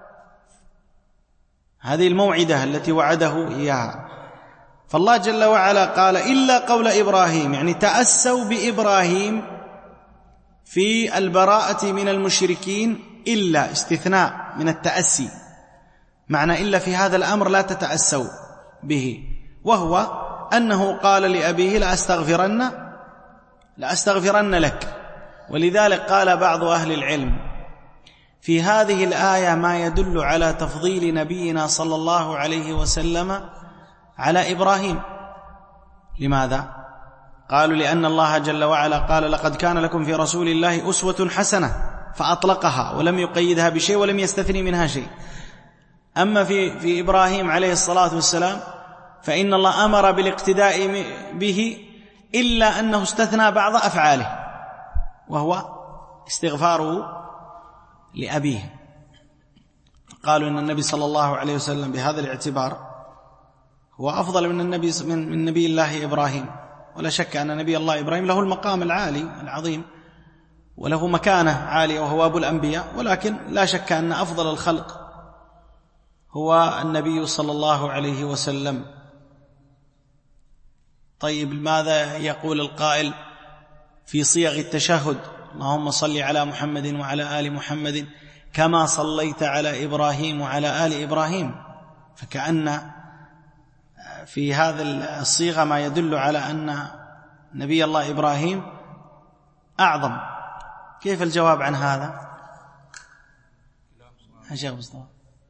هذه الموعدة التي وعده إياها. فالله جل وعلا قال إلا قول إبراهيم يعني تأسوا بإبراهيم في البراءة من المشركين إلا استثناء من التأسي معنى إلا في هذا الأمر لا تتأسوا به وهو أنه قال لأبيه لأستغفرن لأستغفرن لك. ولذلك قال بعض أهل العلم في هذه الآية ما يدل على تفضيل نبينا صلى الله عليه وسلم على إبراهيم. لماذا؟ قالوا لأن الله جل وعلا قال لقد كان لكم في رسول الله أسوة حسنة، فأطلقها ولم يقيدها بشيء ولم يستثني منها شيء. أما في, في إبراهيم عليه الصلاة والسلام فإن الله أمر بالاقتداء به إلا أنه استثنى بعض أفعاله، وهو استغفاره لأبيه. قالوا إن النبي صلى الله عليه وسلم بهذا الاعتبار هو أفضل من النبي من, من نبي الله إبراهيم، ولا شك أن نبي الله إبراهيم له المقام العالي العظيم وله مكانة عالية وهو أبو الأنبياء، ولكن لا شك أن أفضل الخلق هو النبي صلى الله عليه وسلم. طيب ماذا يقول القائل في صيغ التشهد؟ اللهم صل على محمد وعلى آل محمد كما صليت على إبراهيم وعلى آل إبراهيم، فكأن في هذا الصيغة ما يدل على أن نبي الله إبراهيم أعظم. كيف الجواب عن هذا؟ شيخ مصطفى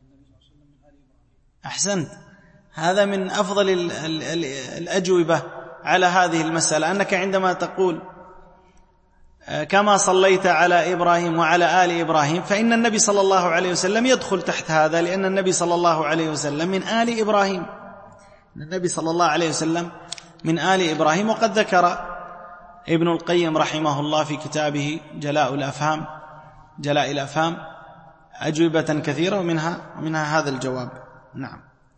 أحسنت، هذا من أفضل الأجوبة على هذه المسألة، أنك عندما تقول كما صليت على إبراهيم وعلى آل إبراهيم فإن النبي صلى الله عليه وسلم يدخل تحت هذا، لأن النبي صلى الله عليه وسلم من آل إبراهيم، النبي صلى الله عليه وسلم من آل إبراهيم. وقد ذكر ابن القيم رحمه الله في كتابه جلاء الأفهام جلاء الأفهام أجوبة كثيرة ومنها ومنها هذا الجواب. نعم.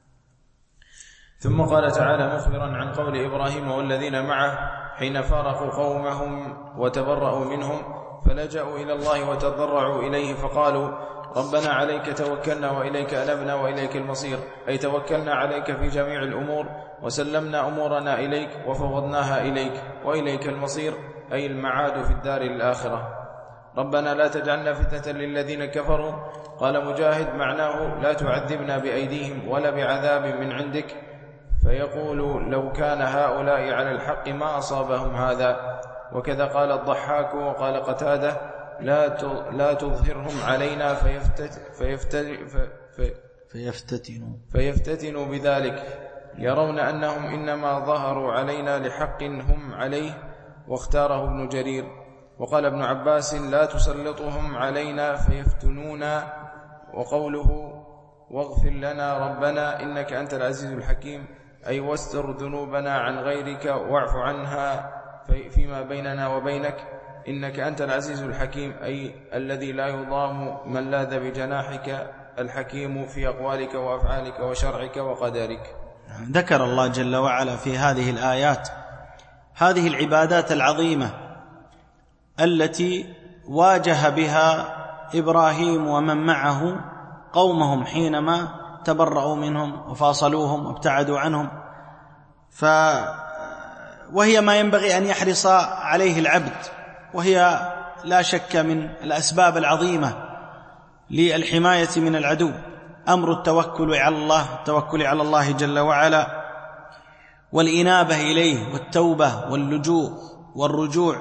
ثم قال تعالى مخبرا عن قول إبراهيم والذين معه حين فارقوا قومهم وتبرأوا منهم فلجأوا إلى الله وتضرعوا إليه فقالوا ربنا عليك توكلنا وإليك أنبنا وإليك المصير، أي توكلنا عليك في جميع الأمور وسلمنا أمورنا إليك وفوضناها إليك وإليك المصير، أي المعاد في الدار الآخرة. ربنا لا تجعلنا فتنة للذين كفروا. قال مجاهد معناه لا تعذبنا بأيديهم ولا بعذاب من عندك، فيقول لو كان هؤلاء على الحق ما أصابهم هذا. وكذا قال الضحاك وقال قتادة لا لا تظهرهم علينا فيفتت فيفتت فيفتتنوا فيفتتنوا بذلك، يرون أنهم إنما ظهروا علينا لحق هم عليه، واختاره ابن جرير. وقال ابن عباس لا تسلطهم علينا فيفتنونا. وقوله واغفر لنا ربنا إنك أنت العزيز الحكيم، أي واستر ذنوبنا عن غيرك واعف عنها فيما بيننا وبينك إنك أنت العزيز الحكيم، أي الذي لا يضام من لاذ بجناحك، الحكيم في أقوالك وأفعالك وشرعك وقدرك. ذكر الله جل وعلا في هذه الآيات هذه العبادات العظيمة التي واجه بها إبراهيم ومن معه قومهم حينما تبرأوا منهم وفاصلوهم وابتعدوا عنهم، ف وهي ما ينبغي أن يحرص عليه العبد، وهي لا شك من الأسباب العظيمة للحماية من العدو. أمر التوكل على الله التوكل على الله جل وعلا والإنابة إليه والتوبة واللجوء والرجوع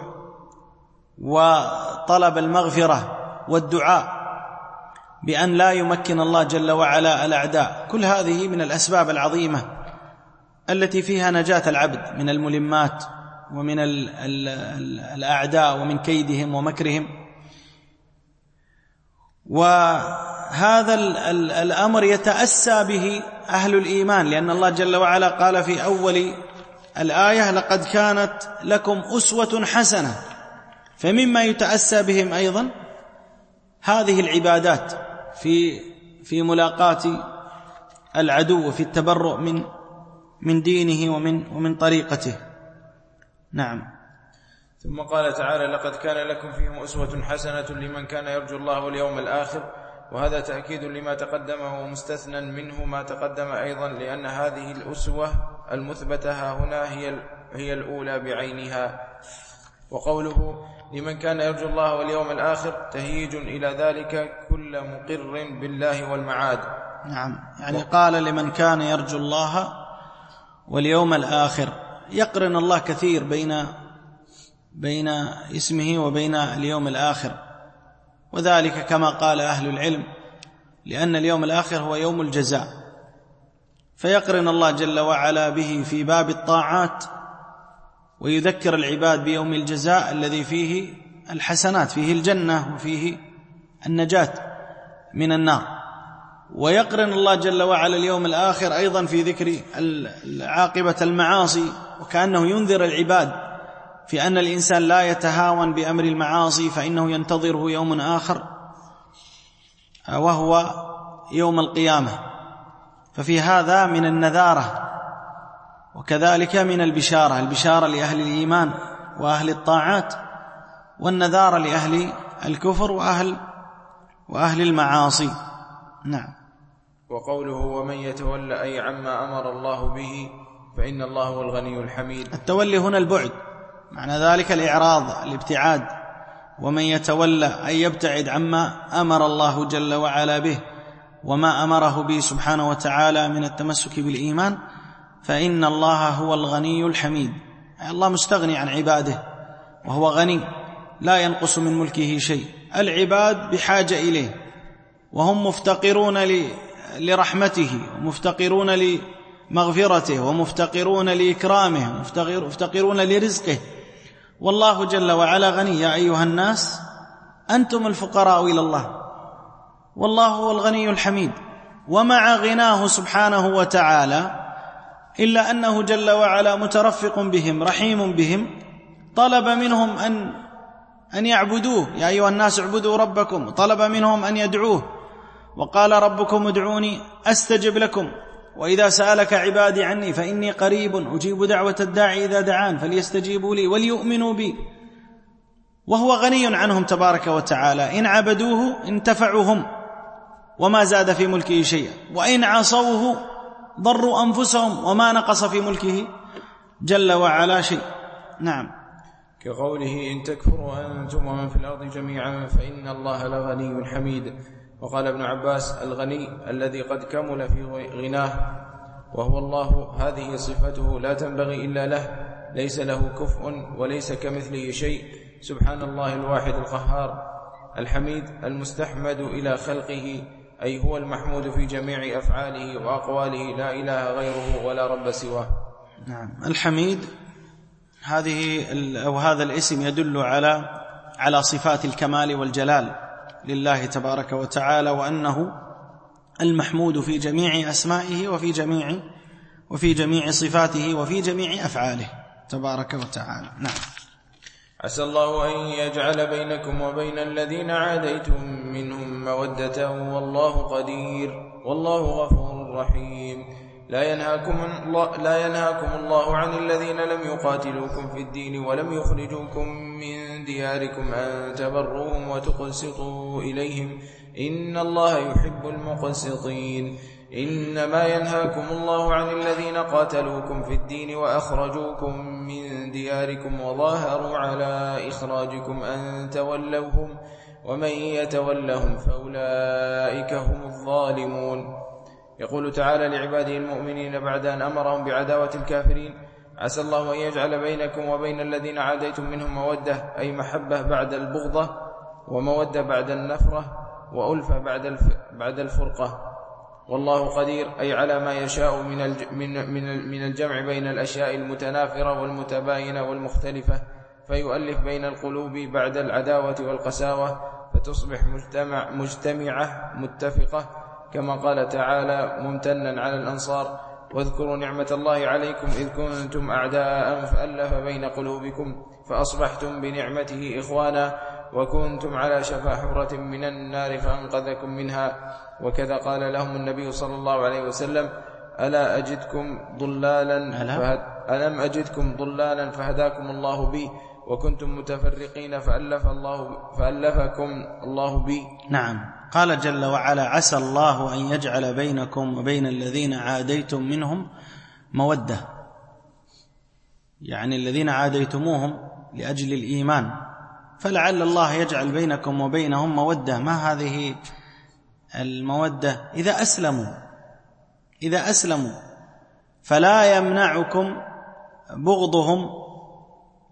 وطلب المغفرة والدعاء بأن لا يمكن الله جل وعلا الأعداء، كل هذه من الأسباب العظيمة التي فيها نجاة العبد من الملمات ومن ال ال ال الأعداء ومن كيدهم ومكرهم. وهذا ال ال الأمر يتأسى به أهل الإيمان، لأن الله جل وعلا قال في أول الآية لقد كانت لكم أسوة حسنة، فمما يتأسى بهم أيضا هذه العبادات في في ملاقاة العدو وفي التبرؤ من من دينه ومن ومن طريقته. نعم. ثم قال تعالى لقد كان لكم فيهم أسوة حسنة لمن كان يرجو الله واليوم الآخر، وهذا تأكيد لما تقدم ومستثنى منه ما تقدم أيضا، لأن هذه الأسوة المثبتة هنا هي هي الأولى بعينها. وقوله لمن كان يرجو الله واليوم الآخر تهيج إلى ذلك كل مقر بالله والمعاد. نعم، يعني قال لمن كان يرجو الله واليوم الآخر، يقرن الله كثير بين بين اسمه وبين اليوم الآخر، وذلك كما قال أهل العلم لأن اليوم الآخر هو يوم الجزاء، فيقرن الله جل وعلا به في باب الطاعات ويذكر العباد بيوم الجزاء الذي فيه الحسنات، فيه الجنة وفيه النجاة من النار. ويقرن الله جل وعلا اليوم الآخر أيضا في ذكر عاقبة المعاصي، وكأنه ينذر العباد في أن الإنسان لا يتهاون بأمر المعاصي فإنه ينتظره يوم آخر وهو يوم القيامة. ففي هذا من النذارة وكذلك من البشارة، البشارة لأهل الإيمان وأهل الطاعات، والنذارة لأهل الكفر وأهل, وأهل المعاصي. نعم. وقوله ومن يتولى أي عما أمر الله به فإن الله هو الغني الحميد. التولي هنا البعد، معنى ذلك الإعراض، الابتعاد. ومن يتولى أي يبتعد عما أمر الله جل وعلا به وما أمره به سبحانه وتعالى من التمسك بالإيمان فإن الله هو الغني الحميد. الله مستغني عن عباده وهو غني لا ينقص من ملكه شيء. العباد بحاجة إليه وهم مفتقرون لرحمته ومفتقرون لمغفرته ومفتقرون لإكرامه ومفتقرون لرزقه، والله جل وعلا غني. يا أيها الناس أنتم الفقراء إلى الله والله هو الغني الحميد. ومع غناه سبحانه وتعالى إلا أنه جل وعلا مترفق بهم رحيم بهم، طلب منهم أن أن يعبدوه. يا أيها الناس اعبدوا ربكم، طلب منهم أن يدعوه وقال ربكم ادعوني أستجب لكم، وإذا سألك عبادي عني فإني قريب أجيب دعوة الداعي إذا دعان فليستجيبوا لي وليؤمنوا بي. وهو غني عنهم تبارك وتعالى، إن عبدوه انتفعهم وما زاد في ملكه شيئا، وإن عصوه ضروا أنفسهم وما نقص في ملكه جل وعلا شيء. نعم. كقوله إن تكفروا أنتم ومن في الأرض جميعا فإن الله لغني حميد. وقال ابن عباس الغني الذي قد كمل في غناه وهو الله، هذه صفته لا تنبغي إلا له، ليس له كفء وليس كمثله شيء، سبحان الله الواحد القهار. الحميد المستحمد إلى خلقه، أي هو المحمود في جميع أفعاله وأقواله، لا إله غيره ولا رب سواه. نعم. الحميد هذه أو هذا الاسم يدل على على صفات الكمال والجلال لله تبارك وتعالى، وأنه المحمود في جميع أسمائه وفي جميع وفي جميع صفاته وفي جميع أفعاله تبارك وتعالى. نعم. عسى الله أن يجعل بينكم وبين الذين عاديتم منهم مودة والله قدير والله غفور رحيم. لا ينهاكم الله, لا ينهاكم الله عن الذين لم يقاتلوكم في الدين ولم يخرجوكم من دياركم أن تبروهم وتقسطوا إليهم إن الله يحب المقسطين. إنما ينهاكم الله عن الذين قاتلوكم في الدين وأخرجوكم من دياركم وظاهروا على إخراجكم أن تولوهم ومن يتولهم فأولئك هم الظالمون. يقول تعالى لعباده المؤمنين بعد أن أمرهم بعداوة الكافرين: عسى الله أن يجعل بينكم وبين الذين عاديتم منهم مودة، أي محبة بعد البغضة، ومودة بعد النفرة، وألفة بعد بعد الفرقة. والله قدير، أي على ما يشاء من من من الجمع بين الأشياء المتنافرة والمتباينة والمختلفة، فيؤلف بين القلوب بعد العداوة والقساوة، فتصبح مجتمع مجتمعة متفقة، كما قال تعالى ممتنا على الأنصار: واذكروا نعمة الله عليكم إذ كنتم أعداء فألف بين قلوبكم فأصبحتم بنعمته إخوانا وكنتم على شفا حفرة من النار فأنقذكم منها. وكذا قال لهم النبي صلى الله عليه وسلم: ألا أجدكم ضلالا فهد... ألم أجدكم ضلالا فهداكم الله بي، وكنتم متفرقين فألف الله فألفكم الله بي. نعم. قال جل وعلا: عسى الله أن يجعل بينكم وبين الذين عاديتم منهم مودة، يعني الذين عاديتموهم لأجل الإيمان، فلعل الله يجعل بينكم وبينهم مودة. ما هذه المودة؟ إذا أسلموا إذا أسلموا فلا يمنعكم بغضهم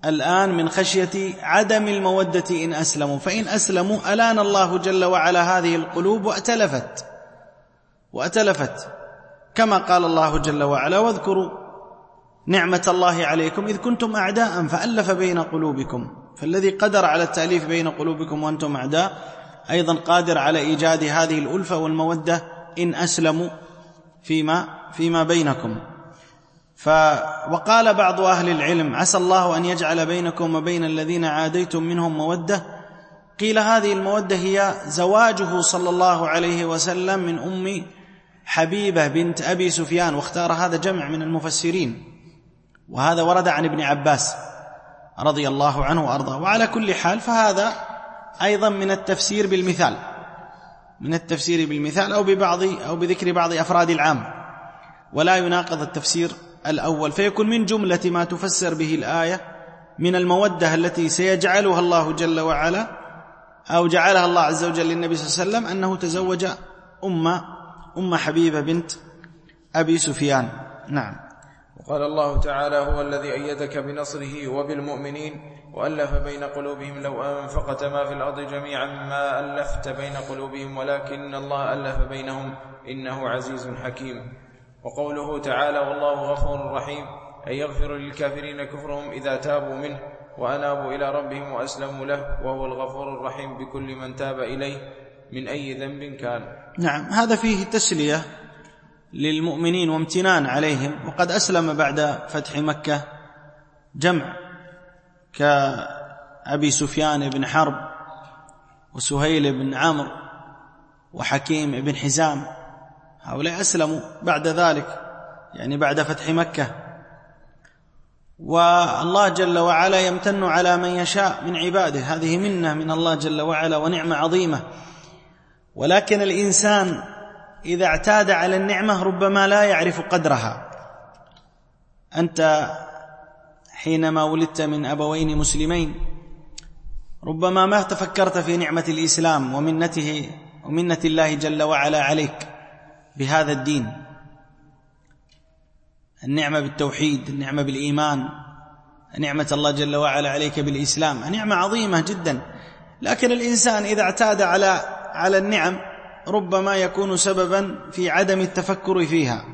الآن من خشية عدم المودة إن أسلموا، فإن أسلموا ألان الله جل وعلا هذه القلوب وأتلفت وأتلفت كما قال الله جل وعلا: واذكروا نعمة الله عليكم إذ كنتم أعداء فألف بين قلوبكم. فالذي قدر على التأليف بين قلوبكم وأنتم أعداء أيضا قادر على إيجاد هذه الألفة والمودة إن أسلموا فيما, فيما بينكم. ف وقال بعض أهل العلم: عسى الله أن يجعل بينكم وبين الذين عاديتم منهم مودة. قيل هذه المودة هي زواجه صلى الله عليه وسلم من أم حبيبة بنت أبي سفيان، واختار هذا جمع من المفسرين، وهذا ورد عن ابن عباس رضي الله عنه وأرضاه. وعلى كل حال فهذا أيضا من التفسير بالمثال، من التفسير بالمثال أو ببعض أو بذكر بعض أفراد العام، ولا يناقض التفسير الأول، فيكون من جملة ما تفسر به الآية من المودة التي سيجعلها الله جل وعلا أو جعلها الله عز وجل للنبي صلى الله عليه وسلم أنه تزوج أم أم حبيبة بنت أبي سفيان. نعم. وقال الله تعالى: هو الذي أيدك بنصره وبالمؤمنين وألف بين قلوبهم لو أنفقت ما في الأرض جميعا ما ألفت بين قلوبهم ولكن الله ألف بينهم إنه عزيز حكيم. وقوله تعالى: والله غفور رحيم، أي يغفر للكافرين كفرهم إذا تابوا منه وأنابوا إلى ربهم وأسلموا له، وهو الغفور الرحيم بكل من تاب إليه من أي ذنب كان. نعم، هذا فيه تسلية للمؤمنين وامتنان عليهم. وقد أسلم بعد فتح مكة جمع كأبي سفيان بن حرب وسهيل بن عمرو وحكيم بن حزام، هؤلاء أسلموا بعد ذلك، يعني بعد فتح مكة. والله جل وعلا يمتن على من يشاء من عباده، هذه منة من الله جل وعلا ونعمة عظيمة. ولكن الإنسان إذا اعتاد على النعمة ربما لا يعرف قدرها. أنت حينما ولدت من أبوين مسلمين ربما ما تفكرت في نعمة الإسلام ومنته ومنة الله جل وعلا عليك بهذا الدين، النعمة بالتوحيد، النعمة بالإيمان، نعمة الله جل وعلا عليك بالإسلام، نعمة عظيمة جدا. لكن الإنسان إذا اعتاد على على النعم ربما يكون سببا في عدم التفكر فيها،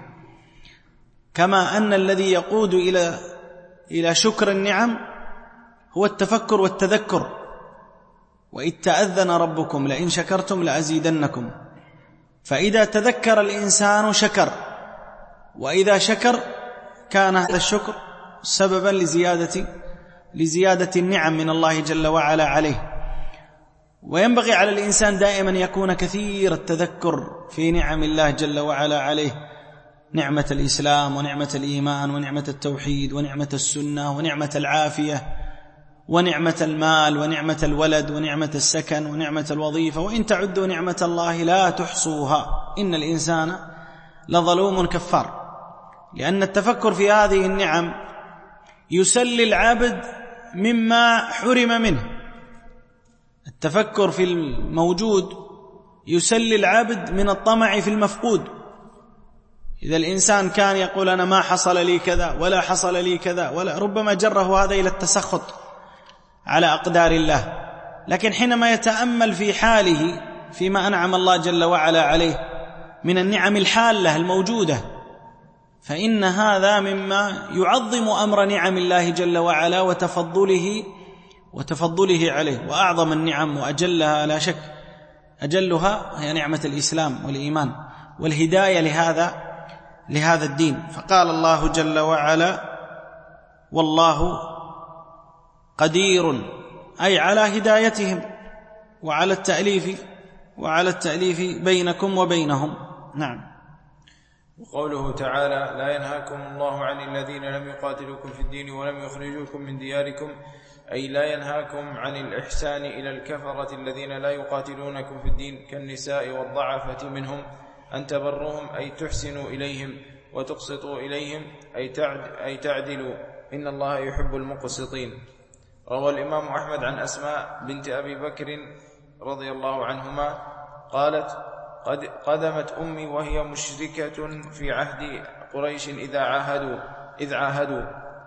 كما أن الذي يقود إلى إلى شكر النعم هو التفكر والتذكر. وإذ تأذن ربكم لئن شكرتم لأزيدنكم. فإذا تذكر الإنسان شكر، وإذا شكر كان هذا الشكر سببا لزيادة لزيادة النعم من الله جل وعلا عليه. وينبغي على الإنسان دائما يكون كثير التذكر في نعم الله جل وعلا عليه، نعمة الإسلام ونعمة الإيمان ونعمة التوحيد ونعمة السنة ونعمة العافية ونعمة المال ونعمة الولد ونعمة السكن ونعمة الوظيفة، وإن تعدوا نعمة الله لا تحصوها إن الإنسان لظلوم كفار. لأن التفكر في هذه النعم يسلي العبد مما حرم منه. التفكر في الموجود يسلي العبد من الطمع في المفقود. إذا الإنسان كان يقول أنا ما حصل لي كذا ولا حصل لي كذا ولا، ربما جره هذا إلى التسخط على أقدار الله. لكن حينما يتأمل في حاله فيما أنعم الله جل وعلا عليه من النعم الحالة الموجودة، فإن هذا مما يعظم أمر نعم الله جل وعلا وتفضله وتفضله عليه. وأعظم النعم وأجلها لا شك أجلها هي نعمة الإسلام والإيمان والهداية لهذا لهذا الدين. فقال الله جل وعلا: والله قدير، أي على هدايتهم وعلى التأليف وعلى التأليف بينكم وبينهم. نعم. وقوله تعالى: لا ينهاكم الله عن الذين لم يقاتلوكم في الدين ولم يخرجوكم من دياركم، أي لا ينهاكم عن الإحسان إلى الكفرة الذين لا يقاتلونكم في الدين كالنساء والضعفة منهم، أن تبروهم أي تحسنوا إليهم وتقسطوا إليهم أي تعدلوا، إن الله يحب المقسطين. روى الإمام أحمد عن أسماء بنت أبي بكر رضي الله عنهما قالت: قد قدمت أمي وهي مشركة في عهد قريش إذا عاهدوا إذ عاهدوا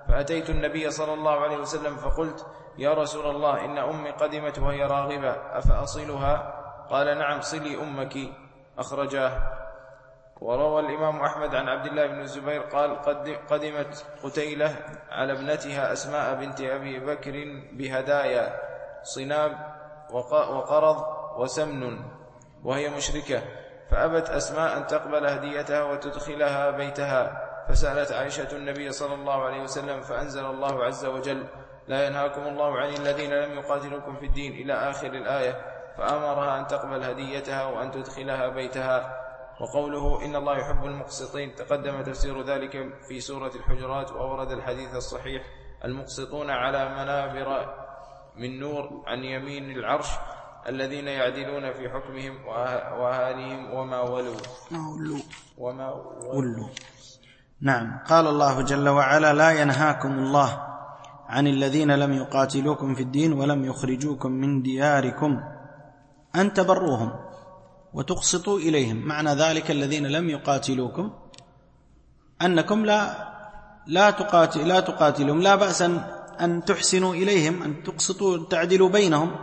فأتيت النبي صلى الله عليه وسلم فقلت: يا رسول الله، إن أمي قدمت وهي راغبة، أفأصلها؟ قال: نعم، صلي أمك. أخرجاه. وروى الإمام أحمد عن عبد الله بن الزبير قال: قدمت قتيلة على ابنتها أسماء بنت أبي بكر بهدايا صناب وقرض وسمن وهي مشركة، فأبت أسماء أن تقبل هديتها وتدخلها بيتها، فسألت عائشة النبي صلى الله عليه وسلم، فأنزل الله عز وجل: لا ينهاكم الله عن الذين لم يقاتلوكم في الدين إلى آخر الآية، فأمرها أن تقبل هديتها وأن تدخلها بيتها. وقوله: إن الله يحب المقسطين، تقدم تفسير ذلك في سورة الحجرات، وأورد الحديث الصحيح: المقسطون على منابر من نور عن يمين العرش، الذين يعدلون في حكمهم وأهاليهم وما ولوا وما ولوا. نعم. قال الله جل وعلا: لا ينهاكم الله عن الذين لم يقاتلوكم في الدين ولم يخرجوكم من دياركم أن تبروهم وتقسطوا إليهم. معنى ذلك الذين لم يقاتلوكم أنكم لا لا تقاتل لا تقاتلهم، لا بأس أن تحسنوا إليهم، أن تقسطوا تعدلوا بينهم.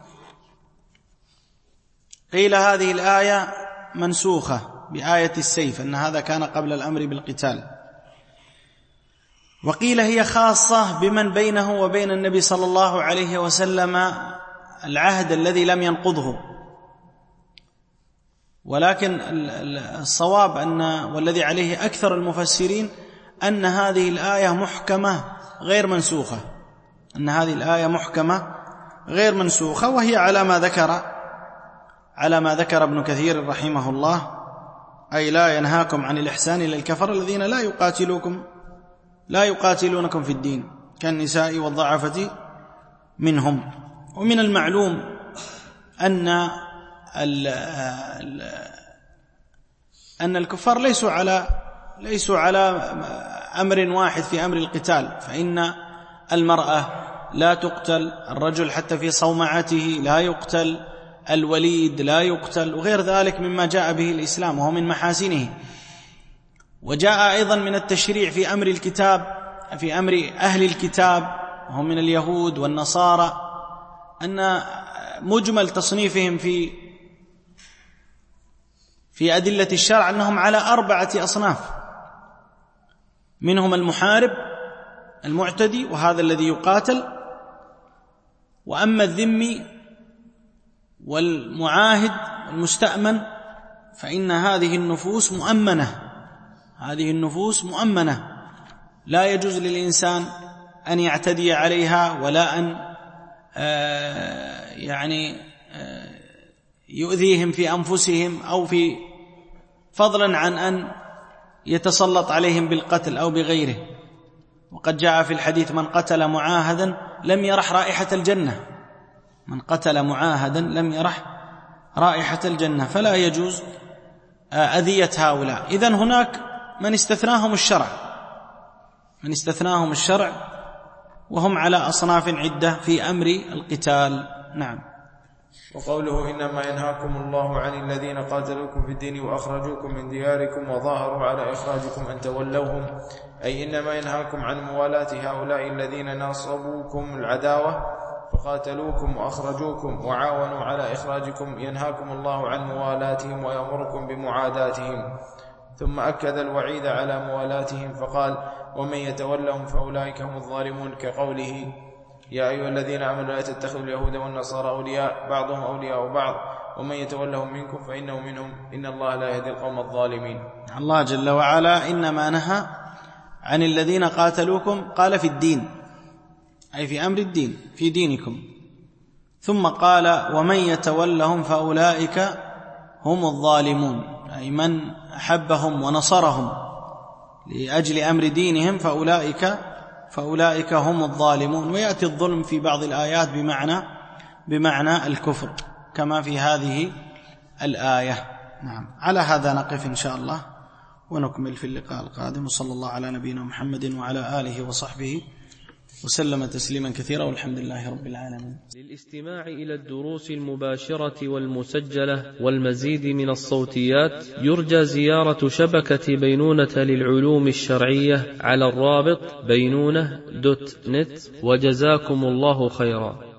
قيل هذه الآية منسوخة بآية السيف، أن هذا كان قبل الأمر بالقتال. وقيل هي خاصة بمن بينه وبين النبي صلى الله عليه وسلم العهد الذي لم ينقضه. ولكن الصواب أن والذي عليه أكثر المفسرين أن هذه الآية محكمة غير منسوخة، أن هذه الآية محكمة غير منسوخة، وهي على ما ذكر على ما ذكر ابن كثير رحمه الله، أي لا ينهاكم عن الإحسان إلى الكفر الذين لا يقاتلوكم لا يقاتلونكم في الدين كالنساء والضعفة منهم. ومن المعلوم أن أن الكفار ليسوا على ليسوا على أمر واحد في أمر القتال، فإن المرأة لا تقتل، الرجل حتى في صومعته لا يقتل، الوليد لا يقتل، وغير ذلك مما جاء به الإسلام وهو من محاسنه. وجاء أيضا من التشريع في أمر الكتاب في أمر أهل الكتاب وهم من اليهود والنصارى أن مجمل تصنيفهم في في أدلة الشرع أنهم على أربعة أصناف، منهم المحارب المعتدي وهذا الذي يقاتل، وأما الذمي والمعاهد والمستأمن فإن هذه النفوس مؤمنة هذه النفوس مؤمنة لا يجوز للإنسان أن يعتدي عليها ولا أن آه يعني آه يؤذيهم في أنفسهم أو في فضلا عن أن يتسلط عليهم بالقتل أو بغيره. وقد جاء في الحديث: من قتل معاهدا لم يرح رائحة الجنة من قتل معاهدا لم يرح رائحة الجنة فلا يجوز أذية هؤلاء. إذن هناك من استثناهم الشرع من استثناهم الشرع وهم على أصناف عدة في أمر القتال. نعم. وقوله: إنما ينهاكم الله عن الذين قاتلوكم في الدين وأخرجوكم من دياركم وظاهروا على إخراجكم أن تولوهم، أي إنما ينهاكم عن موالاة هؤلاء الذين ناصبوكم العداوة فقاتلوكم وأخرجوكم وعاونوا على إخراجكم، ينهاكم الله عن موالاتهم ويأمركم بمعاداتهم. ثم أكد الوعيد على موالاتهم فقال: ومن يتولهم فأولئك هم الظالمون، كقوله: يا أيها الذين آمنوا لا تتخذوا اليهود والنصارى أولياء بعضهم أولياء بعض ومن يتولهم منكم فإنه منهم إن الله لا يهدي القوم الظالمين. الله جل وعلا إنما نهى عن الذين قاتلوكم، قال في الدين، أي في أمر الدين، في دينكم، ثم قال: ومن يتولهم فأولئك هم الظالمون، أي من أحبهم ونصرهم لأجل أمر دينهم فأولئك فأولئك هم الظالمون. ويأتي الظلم في بعض الآيات بمعنى بمعنى الكفر كما في هذه الآية. نعم. على هذا نقف إن شاء الله ونكمل في اللقاء القادم، وصلى الله على نبينا محمد وعلى آله وصحبه وسلم تسليما كثيرا، والحمد لله رب العالمين. للاستماع إلى الدروس المباشرة والمسجلة والمزيد من الصوتيات يرجى زيارة شبكة بينونة للعلوم الشرعية على الرابط بينونة دوت نت، وجزاكم الله خيرا.